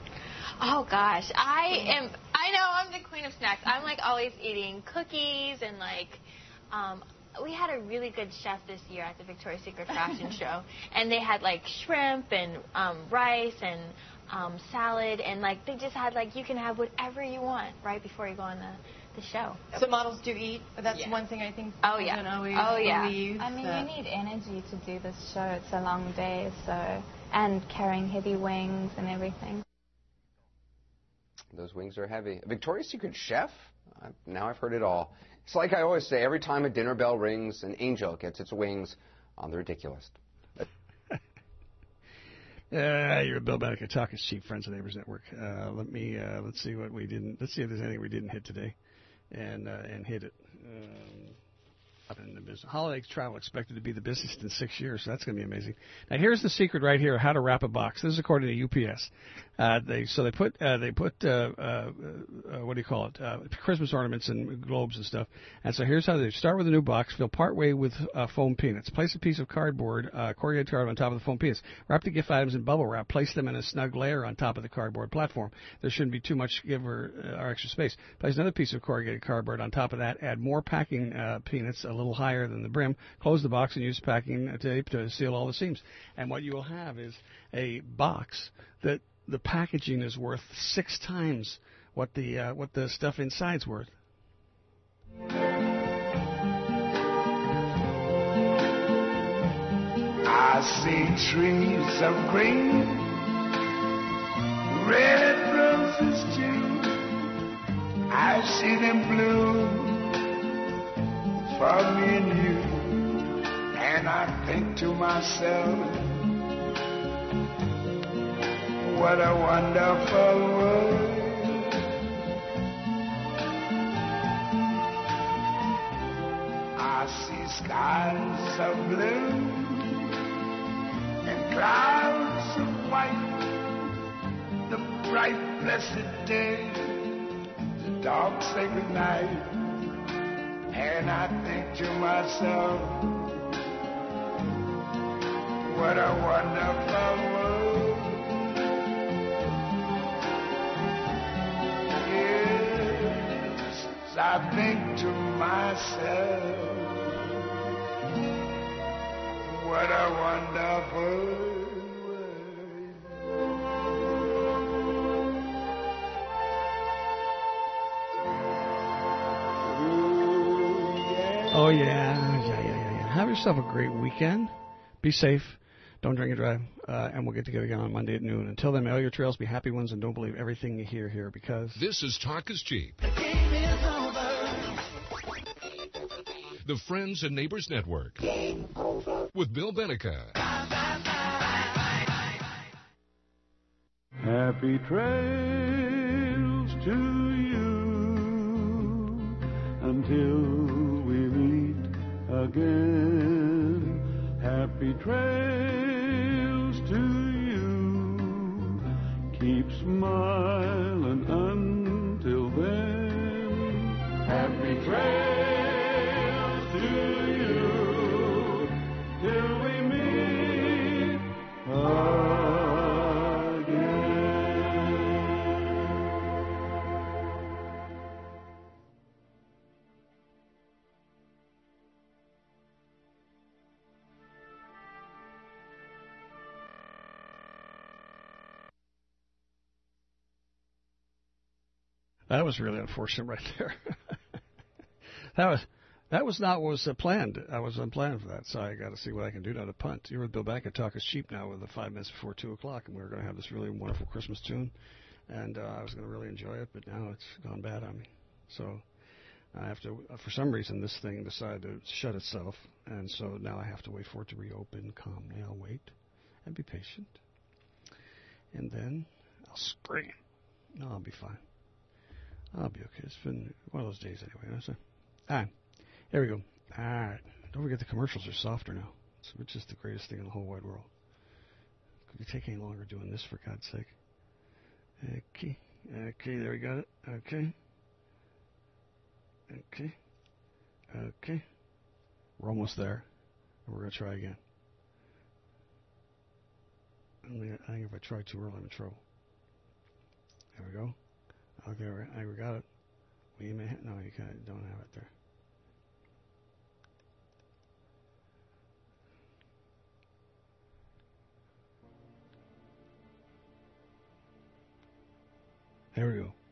Speaker 19: Oh gosh, I am. I know I'm the queen of snacks. I'm like always eating cookies and like. Um, we had a really good chef this year at the Victoria's Secret fashion show, and they had like shrimp and um, rice and um, salad, and like they just had like you can have whatever you want right before you go on the. The show.
Speaker 18: So models do eat. That's
Speaker 19: yeah.
Speaker 18: one thing I think
Speaker 19: oh, yeah.
Speaker 18: don't always
Speaker 19: oh, yeah.
Speaker 18: believe.
Speaker 20: I mean,
Speaker 18: so.
Speaker 20: you need energy to do this show. It's a long day, so and carrying heavy wings and everything.
Speaker 2: Those wings are heavy. A Victoria's Secret chef? Uh, now I've heard it all. It's like I always say, every time a dinner bell rings, an angel gets its wings on the ridiculous.
Speaker 1: Uh, you're Bill Benica, Talk is Cheap, Friends of Neighbors Network. Uh, let me uh, let's see what we didn't. Let's see if there's anything we didn't hit today, and uh, and hit it. Um, up in the business. Holiday travel expected to be the busiest in six years. So that's going to be amazing. Now here's the secret right here: how to wrap a box. This is according to U P S. Uh, they so they put uh, they put uh, uh, uh, what do you call it? Uh, Christmas ornaments and globes and stuff. And so here's how they start with a new box. Fill part way with uh, foam peanuts. Place a piece of cardboard, uh, corrugated card on top of the foam peanuts. Wrap the gift items in bubble wrap. Place them in a snug layer on top of the cardboard platform. There shouldn't be too much give or, uh, or extra space. Place another piece of corrugated cardboard on top of that. Add more packing uh, peanuts a little higher than the brim. Close the box and use packing tape to seal all the seams. And what you will have is a box that the packaging is worth six times what the uh, what the stuff inside's worth.
Speaker 22: I see trees of green, red roses too. I see them bloom for me and you, and I think to myself, what a wonderful world. I see skies of blue and clouds of white, the bright blessed day, the dark sacred night, and I think to myself, what a wonderful world. I think to myself, what a wonderful world.
Speaker 1: Oh, yeah. Yeah, yeah, yeah, yeah. Have yourself a great weekend. Be safe. Don't drink and drive. Uh, and we'll get together again on Monday at noon. Until then, may all your trails be happy ones, and don't believe everything you hear here, because
Speaker 3: This is Talk is Cheap. The Friends and Neighbors Network. With Bill Benica.
Speaker 5: Happy trails to you until we meet again. Happy trails to you. Keep smiling until then. Happy trails to you till we meet
Speaker 1: that was really unfortunate right there. that was that was not what was uh, planned. I was unplanned for that, so I got to see what I can do now to punt. You're with Bill Beck at Talk is Cheap now with the five minutes before two o'clock, and we were going to have this really wonderful Christmas tune, and uh, I was going to really enjoy it, but now it's gone bad on me. So I have to, uh, for some reason, this thing decided to shut itself, and so now I have to wait for it to reopen calmly. I'll wait and be patient, and then I'll scream. No, I'll be fine. I'll be okay. It's been one of those days anyway. So, all right, here we go. All right. Don't forget the commercials are softer now, which is the greatest thing in the whole wide world. Could we take any longer doing this, for God's sake? Okay. Okay, there we got it. Okay. Okay. Okay. We're almost there. We're going to try again. I think if I try too early, I'm in trouble. There we go. Okay, I we got it. We may ha- no, you can't, don't have it there. There we go.